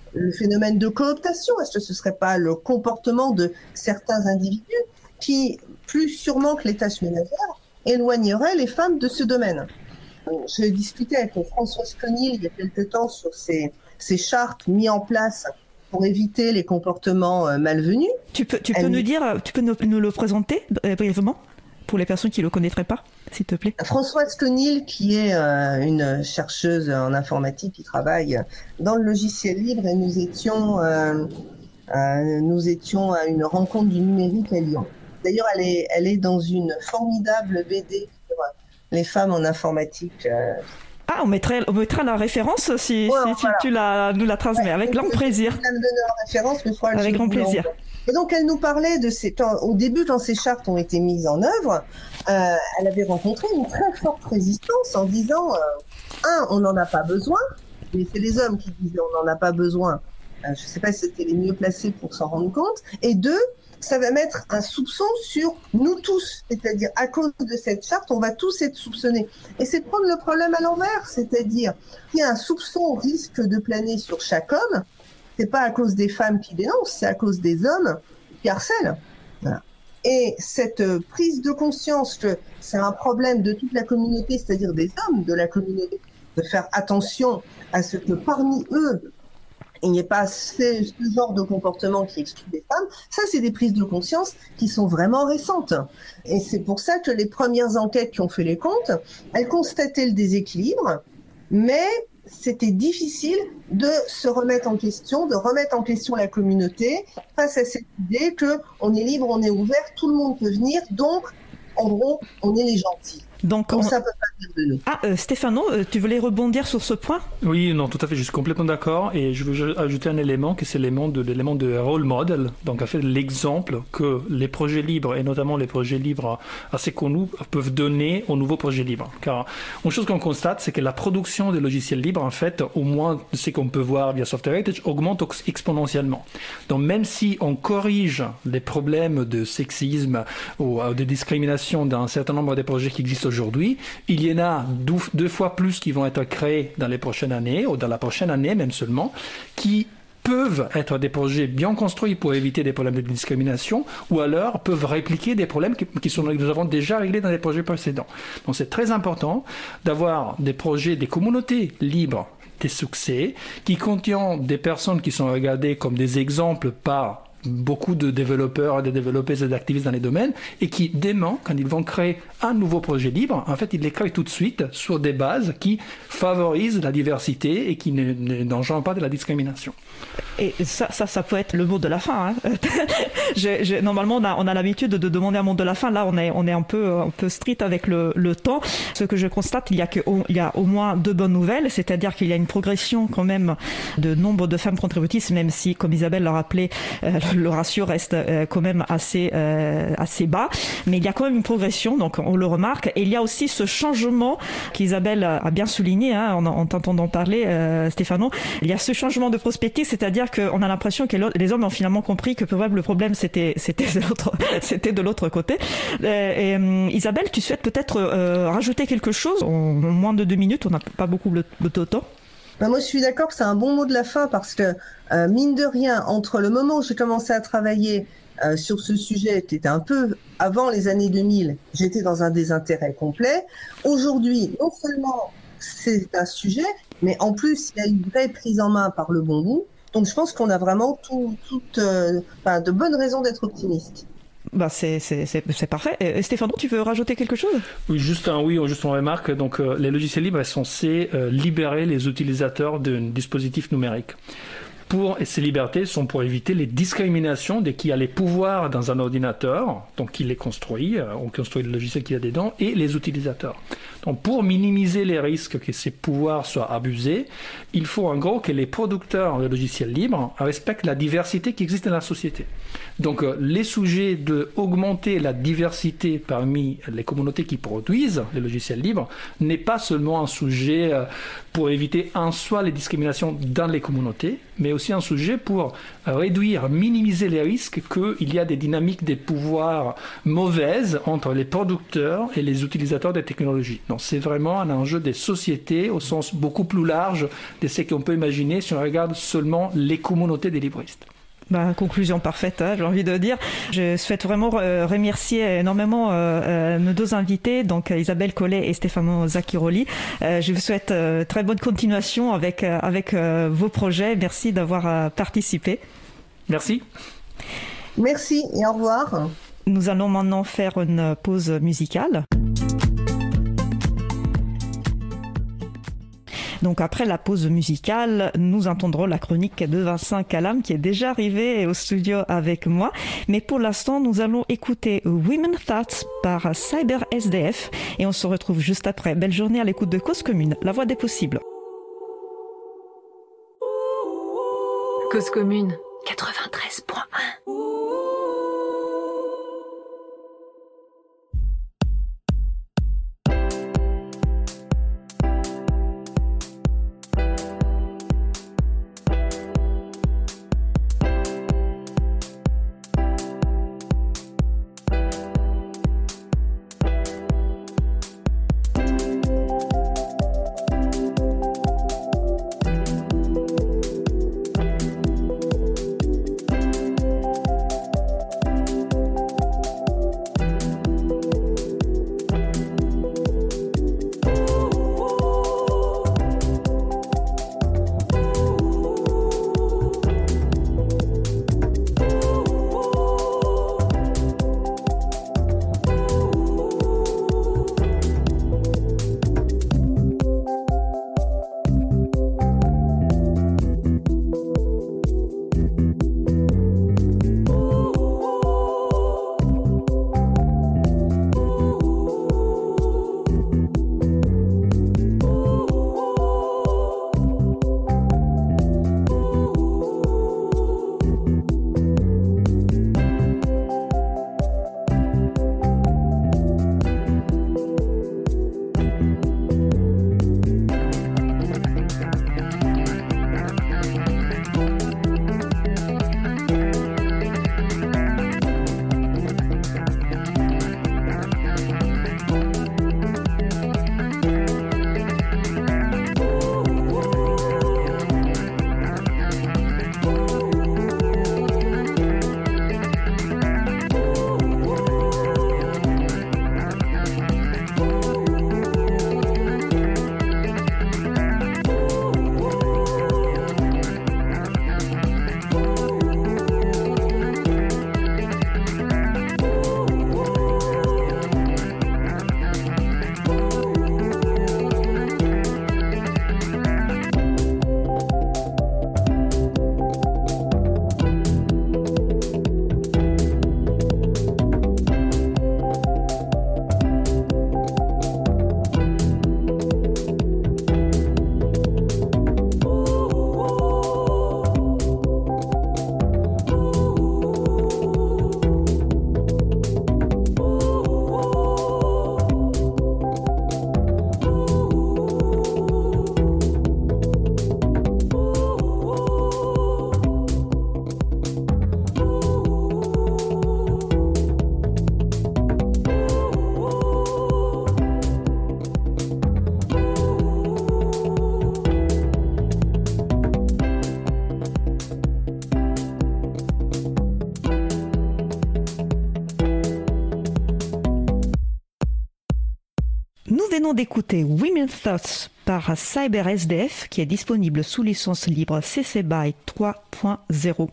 Speaker 4: le phénomène de cooptation. Est-ce que ce ne serait pas le comportement de certains individus qui, plus sûrement que les tâches ménagères, éloigneraient les femmes de ce domaine? J'ai discuté avec Françoise Conil il y a quelque temps sur ces, ces chartes mises en place pour éviter les comportements malvenus.
Speaker 3: Tu peux, tu peux Elle... nous dire, tu peux nous, nous le présenter brièvement pour les personnes qui ne le connaîtraient pas, s'il te plaît? Françoise Conil, qui est euh, une chercheuse en informatique qui travaille dans le logiciel libre, et nous étions, euh, euh, nous étions à une rencontre du numérique à Lyon. D'ailleurs, elle est, elle est dans une formidable B D sur les femmes en informatique. Euh... Ah, on mettrait, on mettrait la référence si, ouais, si voilà. tu, tu la, nous la transmets, ouais, avec grand plaisir. Je vais me donner la référence, mais faudra avec grand plaisir. Et donc, elle nous parlait de ces temps. Au début, quand ces chartes ont été mises en œuvre, euh, elle avait rencontré une très forte résistance en disant euh, un, on n'en a pas besoin, mais c'est les hommes qui disaient on n'en a pas besoin. Euh, je ne sais pas si c'était les mieux placés pour s'en rendre compte. Et deux, ça va mettre un soupçon sur nous tous, c'est-à-dire à cause de cette charte, on va tous être soupçonnés. Et c'est de prendre le problème à l'envers, c'est-à-dire qu'il y a un soupçon risque de planer sur chaque homme. C'est pas à cause des femmes qui dénoncent, c'est à cause des hommes qui harcèlent. Voilà. Et cette prise de conscience que c'est un problème de toute la communauté, c'est-à-dire des hommes de la communauté, de faire attention à ce que parmi eux, il n'y ait pas ce, ce genre de comportement qui exclut les femmes, ça c'est des prises de conscience qui sont vraiment récentes. Et c'est pour ça que les premières enquêtes qui ont fait les comptes, elles constataient le déséquilibre, mais c'était difficile de se remettre en question, de remettre en question la communauté face à cette idée que on est libre, on est ouvert, tout le monde peut venir, donc en gros, on est les gentils. Donc, on... ça peut pas dire de nous. Ah, euh, Stéphano, euh, tu voulais rebondir sur ce point?
Speaker 1: Oui, non, tout à fait, je suis complètement d'accord. Et je veux ajouter un élément, qui c'est l'élément de, l'élément de role model. Donc, en fait, l'exemple que les projets libres, et notamment les projets libres assez connus, peuvent donner aux nouveaux projets libres. Car une chose qu'on constate, c'est que la production des logiciels libres, en fait, au moins ce qu'on peut voir via Software Heritage, augmente exponentiellement. Donc, même si on corrige les problèmes de sexisme ou de discrimination dans un certain nombre de projets qui existent aujourd'hui, il y en a deux, deux fois plus qui vont être créés dans les prochaines années, ou dans la prochaine année même seulement, qui peuvent être des projets bien construits pour éviter des problèmes de discrimination, ou alors peuvent répliquer des problèmes qui, qui sont, que nous avons déjà réglés dans les projets précédents. Donc c'est très important d'avoir des projets, des communautés libres, des succès, qui contiennent des personnes qui sont regardées comme des exemples par beaucoup de développeurs, de développeuses et d'activistes dans les domaines, et qui, demain, quand ils vont créer un nouveau projet libre, en fait, ils les créent tout de suite sur des bases qui favorisent la diversité et qui ne, ne, n'engendrent pas de la discrimination.
Speaker 3: Et ça, ça, ça peut être le mot de la fin. Hein. je, je, normalement, on a, on a l'habitude de demander un mot de la fin. Là, on est, on est un peu, un peu strict avec le, le temps. Ce que je constate, il y a que, il y a au moins deux bonnes nouvelles, c'est-à-dire qu'il y a une progression quand même de nombre de femmes contributrices, même si, comme Isabelle l'a rappelé, euh, le ratio reste euh, quand même assez, euh, assez bas. Mais il y a quand même une progression, donc on le remarque. Et il y a aussi ce changement qu'Isabelle a bien souligné, hein, en, en t'entendant parler, euh, Stéphano. Il y a ce changement de prospective, c'est-à-dire qu'on a l'impression que les hommes ont finalement compris que peut-être le problème c'était c'était de l'autre c'était de l'autre côté. Et, et, Isabelle, tu souhaites peut-être euh, rajouter quelque chose en moins de deux minutes, on n'a pas beaucoup de temps.
Speaker 4: Ben moi, je suis d'accord que c'est un bon mot de la fin parce que euh, mine de rien, entre le moment où j'ai commencé à travailler euh, sur ce sujet, qui était un peu avant les années deux mille, j'étais dans un désintérêt complet. Aujourd'hui, non seulement c'est un sujet, mais en plus il y a une vraie prise en main par le bon bout. Donc je pense qu'on a vraiment tout, tout, euh, enfin, de bonnes raisons d'être optimiste.
Speaker 3: Bah c'est, c'est, c'est, c'est parfait. Et Stéphano, tu veux rajouter quelque chose?
Speaker 1: Oui, juste un oui, juste une remarque. Donc, euh, les logiciels libres sont censés euh, libérer les utilisateurs d'un dispositif numérique. Pour, et ces libertés sont pour éviter les discriminations de qui a les pouvoirs dans un ordinateur, donc qui les construit, euh, on construit le logiciel qu'il y a dedans, et les utilisateurs. Donc pour minimiser les risques que ces pouvoirs soient abusés, il faut en gros que les producteurs de logiciels libres respectent la diversité qui existe dans la société. Donc euh, les sujets d'augmenter la diversité parmi les communautés qui produisent les logiciels libres n'est pas seulement un sujet euh, pour éviter en soi les discriminations dans les communautés, mais aussi un sujet pour réduire, minimiser les risques qu'il y a des dynamiques des pouvoirs mauvaises entre les producteurs et les utilisateurs des technologies. Donc c'est vraiment un enjeu des sociétés au sens beaucoup plus large de ce qu'on peut imaginer si on regarde seulement les communautés des libristes.
Speaker 3: Bah, conclusion parfaite, hein, j'ai envie de dire. Je souhaite vraiment euh, remercier énormément euh, euh, nos deux invités, donc Isabelle Collet et Stefano Zacchiroli. Euh, je vous souhaite euh, très bonne continuation avec, euh, avec euh, vos projets. Merci d'avoir euh, participé.
Speaker 1: Merci.
Speaker 4: Merci et au revoir.
Speaker 3: Nous allons maintenant faire une pause musicale. Donc après la pause musicale, nous entendrons la chronique de Vincent Calam qui est déjà arrivé au studio avec moi. Mais pour l'instant, nous allons écouter Women Thoughts par Cyber S D F et on se retrouve juste après. Belle journée à l'écoute de Cause Commune, la voix des possibles.
Speaker 5: Cause Commune quatre-vingt-treize point un.
Speaker 3: Nous venons d'écouter Women's Thoughts par Cyber S D F qui est disponible sous licence libre C C B Y trois point zéro.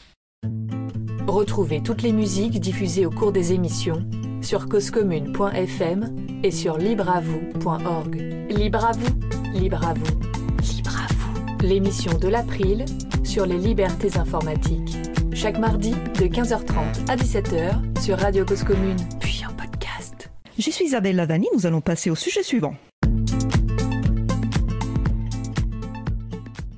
Speaker 5: Retrouvez toutes les musiques diffusées au cours des émissions sur cause commune point f m et sur libre à vous point org. Libre à vous, libre à vous, libre à vous. L'émission de l'April sur les libertés informatiques. Chaque mardi de quinze heures trente à dix-sept heures sur Radio Cause Commune, puis en podcast.
Speaker 3: Je suis Isabelle Lavani, nous allons passer au sujet suivant. Nous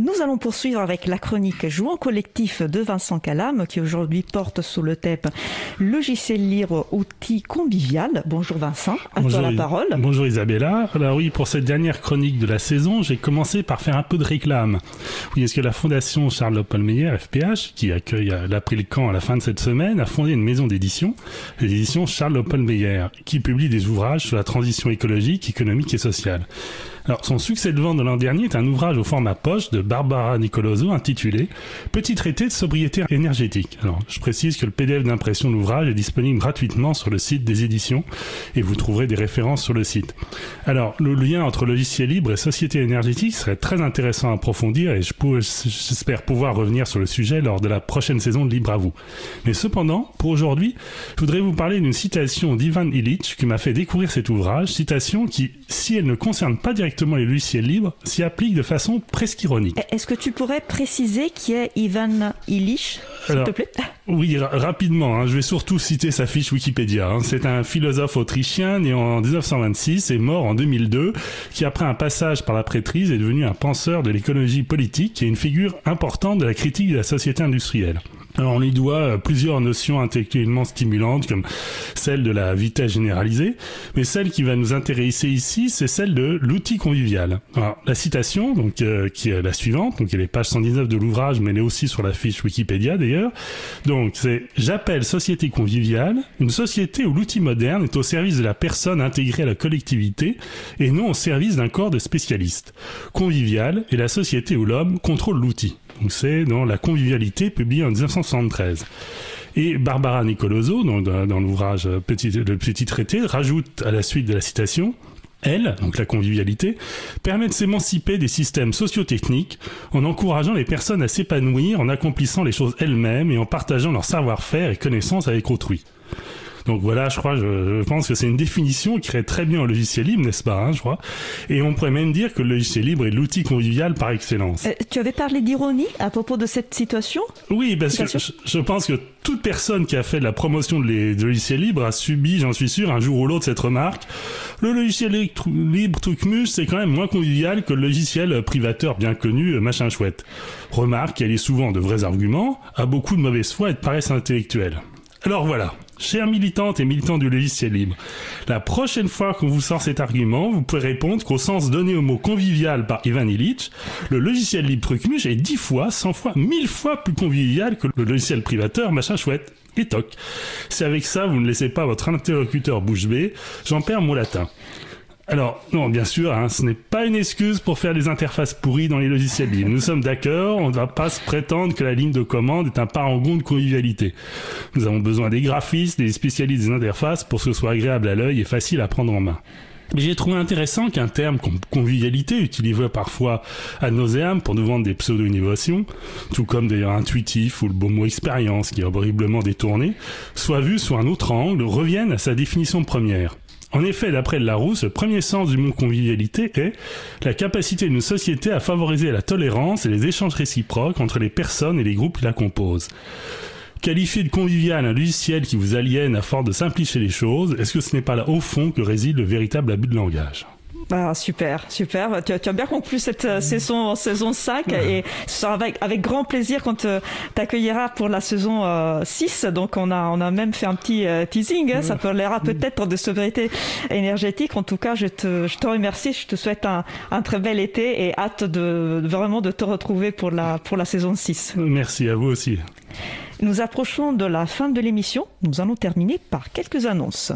Speaker 3: Nous allons poursuivre avec la chronique Jouant collectif de Vincent Calam, qui aujourd'hui porte sous le thème logiciel libre, outil convivial. Bonjour Vincent, à
Speaker 8: Bonjour,
Speaker 3: toi la parole.
Speaker 8: Bonjour Isabella. Alors oui, pour cette dernière chronique de la saison, j'ai commencé par faire un peu de réclame. Oui, est-ce que la fondation Charles Oppelmeyer, F P H, qui accueille l'April Camp à la fin de cette semaine, a fondé une maison d'édition, l'édition Charles Oppelmeyer, qui publie des ouvrages sur la transition écologique, économique et sociale. Alors, son succès de vente de l'an dernier est un ouvrage au format poche de Barbara Nicoloso intitulé « Petit traité de sobriété énergétique ». Alors, je précise que le P D F d'impression de l'ouvrage est disponible gratuitement sur le site des éditions et vous trouverez des références sur le site. Alors, le lien entre logiciel libre et société énergétique serait très intéressant à approfondir et je pourrais, j'espère pouvoir revenir sur le sujet lors de la prochaine saison de Libre à vous. Mais cependant, pour aujourd'hui, je voudrais vous parler d'une citation d'Ivan Illich qui m'a fait découvrir cet ouvrage, citation qui, si elle ne concerne pas directement les logiciels libres, s'y applique de façon presque ironique.
Speaker 3: Est-ce que tu pourrais préciser qui est Ivan Illich, s'il
Speaker 8: Alors,
Speaker 3: te plaît?
Speaker 8: Oui, ra- rapidement, hein, je vais surtout citer sa fiche Wikipédia. Hein. C'est un philosophe autrichien né en dix-neuf cent vingt-six et mort en deux mille deux, qui après un passage par la prêtrise est devenu un penseur de l'écologie politique et une figure importante de la critique de la société industrielle. Alors, on lui doit plusieurs notions intellectuellement stimulantes comme celle de la vitesse généralisée, mais celle qui va nous intéresser ici, c'est celle de l'outil convivial. Alors, la citation, donc euh, qui est la suivante, donc elle est page cent dix-neuf de l'ouvrage, mais elle est aussi sur la fiche Wikipédia d'ailleurs. Donc c'est « J'appelle société conviviale une société où l'outil moderne est au service de la personne intégrée à la collectivité et non au service d'un corps de spécialistes. Convivial est la société où l'homme contrôle l'outil. » Donc c'est dans La convivialité, publié en dix-neuf cent soixante-treize. Et Barbara Nicoloso, dans, dans, dans l'ouvrage petit, Le Petit Traité, rajoute à la suite de la citation « Elle, donc la convivialité, permet de s'émanciper des systèmes sociotechniques en encourageant les personnes à s'épanouir, en accomplissant les choses elles-mêmes et en partageant leur savoir-faire et connaissances avec autrui. » Donc voilà, je crois, je, je pense que c'est une définition qui irait très bien au logiciel libre, n'est-ce pas, hein, je crois. Et on pourrait même dire que le logiciel libre est l'outil convivial par excellence.
Speaker 3: Euh, tu avais parlé d'ironie à propos de cette situation?
Speaker 8: Oui, parce que je, je pense que toute personne qui a fait de la promotion de, les, de logiciels libres a subi, j'en suis sûr, un jour ou l'autre cette remarque. Le logiciel libre Trucmuche, c'est quand même moins convivial que le logiciel privateur bien connu, machin chouette. Remarque, elle est souvent de vrais arguments, a beaucoup de mauvaise foi et de paresse intellectuelle. Alors voilà, chères militantes et militants du logiciel libre, la prochaine fois qu'on vous sort cet argument, vous pouvez répondre qu'au sens donné au mot convivial par Ivan Illich, le logiciel libre Trucmuche est dix fois, cent fois, mille fois plus convivial que le logiciel privateur machin chouette. Et toc. Si avec ça vous ne laissez pas votre interlocuteur bouche bée, j'en perds mon latin. Alors, non, bien sûr, hein, ce n'est pas une excuse pour faire des interfaces pourries dans les logiciels libres. Nous sommes d'accord, on ne va pas se prétendre que la ligne de commande est un parangon de convivialité. Nous avons besoin des graphistes, des spécialistes des interfaces pour que ce soit agréable à l'œil et facile à prendre en main. Mais j'ai trouvé intéressant qu'un terme comme convivialité, utilisé parfois ad nauseam pour nous vendre des pseudo-innovations, tout comme d'ailleurs intuitif ou le beau mot expérience qui est horriblement détourné, soit vu sous un autre angle, revienne à sa définition première. En effet, d'après Larousse, le premier sens du mot convivialité est la capacité d'une société à favoriser la tolérance et les échanges réciproques entre les personnes et les groupes qui la composent. Qualifier de convivial un logiciel qui vous aliène à force de simplifier les choses, est-ce que ce n'est pas là au fond que réside le véritable abus de langage ?
Speaker 3: Ah, super, super. Tu as, tu as bien conclu cette euh, saison, saison cinq et ce sera avec, avec grand plaisir qu'on te, t'accueillera pour la saison euh, six. Donc, on a, on a même fait un petit euh, teasing. Hein. Ça parlera peut-être de sobriété énergétique. En tout cas, je te, je te remercie. Je te souhaite un, un très bel été et hâte de, vraiment de te retrouver pour la, pour la saison six.
Speaker 8: Merci à vous aussi.
Speaker 3: Nous approchons de la fin de l'émission. Nous allons terminer par quelques annonces.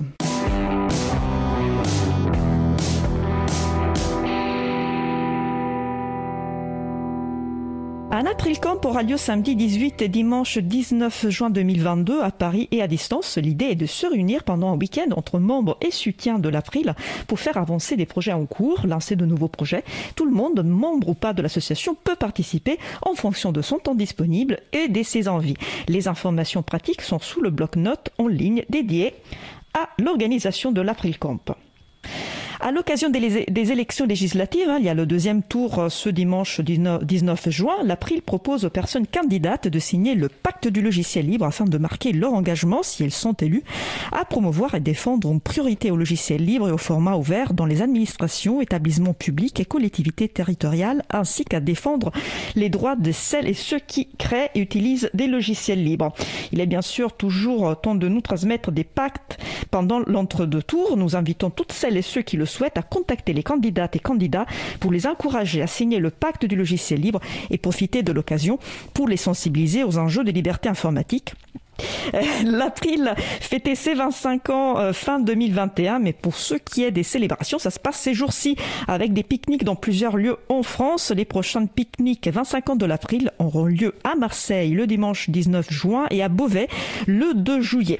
Speaker 3: Un April Camp aura lieu samedi dix-huit et dimanche dix-neuf juin deux mille vingt-deux à Paris et à distance. L'idée est de se réunir pendant un week-end entre membres et soutiens de l'April pour faire avancer des projets en cours, lancer de nouveaux projets. Tout le monde, membre ou pas de l'association, peut participer en fonction de son temps disponible et de ses envies. Les informations pratiques sont sous le bloc-notes en ligne dédié à l'organisation de l'April Camp. À l'occasion des, des élections législatives, hein, il y a le deuxième tour ce dimanche dix-neuf juin, l'April propose aux personnes candidates de signer le pacte du logiciel libre afin de marquer leur engagement, si elles sont élues, à promouvoir et défendre une priorité au logiciel libre et au format ouvert dans les administrations, établissements publics et collectivités territoriales, ainsi qu'à défendre les droits de celles et ceux qui créent et utilisent des logiciels libres. Il est bien sûr toujours temps de nous transmettre des pactes pendant l'entre-deux tours. Nous invitons toutes celles et ceux qui le souhaitent à contacter les candidates et candidats pour les encourager à signer le pacte du logiciel libre et profiter de l'occasion pour les sensibiliser aux enjeux des libertés informatiques. L'April fêtait ses vingt-cinq ans euh, fin deux mille vingt et un, mais pour ce qui est des célébrations, ça se passe ces jours-ci avec des pique-niques dans plusieurs lieux en France. Les prochains pique-niques vingt-cinq ans de l'April auront lieu à Marseille le dimanche dix-neuf juin et à Beauvais le deux juillet.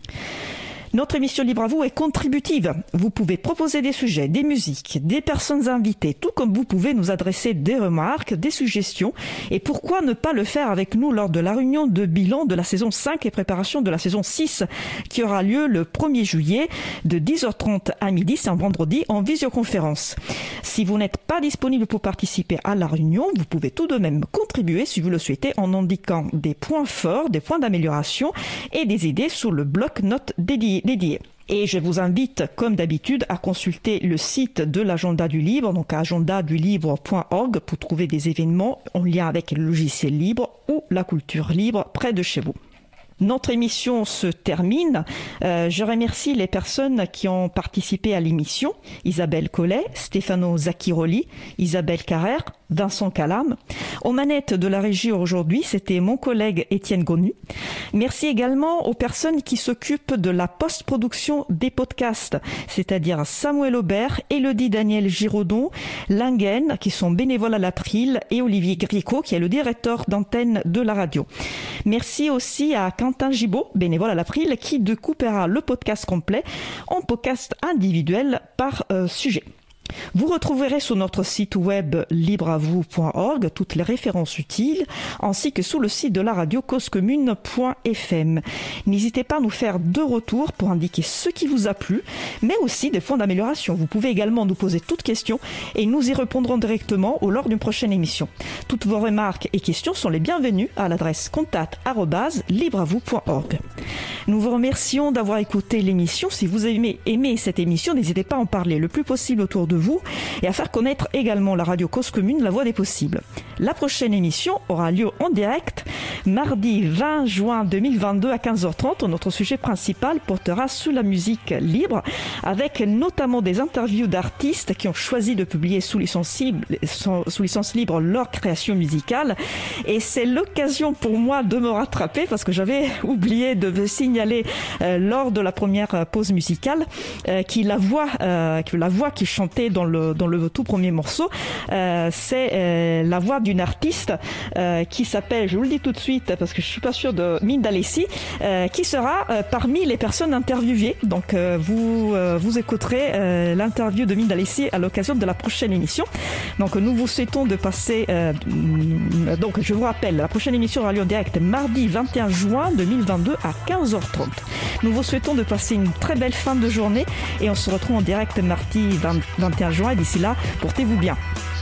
Speaker 3: Notre émission Libre à vous est contributive. Vous pouvez proposer des sujets, des musiques, des personnes invitées, tout comme vous pouvez nous adresser des remarques, des suggestions. Et pourquoi ne pas le faire avec nous lors de la réunion de bilan de la saison cinq et préparation de la saison six qui aura lieu le premier juillet de dix heures trente à midi, c'est un vendredi, en visioconférence. Si vous n'êtes pas disponible pour participer à la réunion, vous pouvez tout de même contribuer si vous le souhaitez en indiquant des points forts, des points d'amélioration et des idées sur le bloc-notes dédié. dédié. Et je vous invite, comme d'habitude, à consulter le site de l'agenda du libre, donc agenda du libre point org, pour trouver des événements en lien avec le logiciel libre ou la culture libre près de chez vous. Notre émission se termine. Euh, je remercie les personnes qui ont participé à l'émission. Isabelle Collet, Stefano Zacchiroli, Isabelle Carrère, Vincent Calam. Aux manettes de la régie aujourd'hui, c'était mon collègue Étienne Gonu. Merci également aux personnes qui s'occupent de la post-production des podcasts, c'est-à-dire Samuel Aubert, Élodie Daniel Giraudon, Lingen, qui sont bénévoles à l'April, et Olivier Gricot, qui est le directeur d'antenne de la radio. Merci aussi à Quentin Gibaud, bénévole à l'April, qui découpera le podcast complet en podcast individuel par euh, sujet. Vous retrouverez sur notre site web libre à vous point org toutes les références utiles, ainsi que sur le site de la radio cause commune point f m. N'hésitez pas à nous faire deux retours pour indiquer ce qui vous a plu, mais aussi des points d'amélioration. Vous pouvez également nous poser toutes questions et nous y répondrons directement ou lors d'une prochaine émission. Toutes vos remarques et questions sont les bienvenues à l'adresse contact arobase libre à vous point org. Nous vous remercions d'avoir écouté l'émission. Si vous aimez, aimez cette émission, n'hésitez pas à en parler le plus possible autour de vous et à faire connaître également la radio Cause Commune, la voix des possibles. La prochaine émission aura lieu en direct mardi vingt juin deux mille vingt-deux à quinze heures trente. Notre sujet principal portera sur la musique libre, avec notamment des interviews d'artistes qui ont choisi de publier sous licence libre, sous licence libre leur création musicale. Et c'est l'occasion pour moi de me rattraper parce que j'avais oublié de vous signaler euh, lors de la première pause musicale euh, qui la voix, euh, que la voix qui chantait dans le dans le tout premier morceau, euh, c'est euh, la voix d'une artiste euh, qui s'appelle, je vous le dis tout de suite parce que je suis pas sûre, de Minda Alessi, euh, qui sera euh, parmi les personnes interviewées. Donc euh, vous euh, vous écouterez euh, l'interview de Minda Alessi à l'occasion de la prochaine émission. Donc nous vous souhaitons de passer. Euh, donc je vous rappelle, la prochaine émission aura lieu en direct mardi vingt et un juin deux mille vingt-deux à quinze heures trente. Nous vous souhaitons de passer une très belle fin de journée et on se retrouve en direct mardi vingt et un juin. Et d'ici là, portez-vous bien.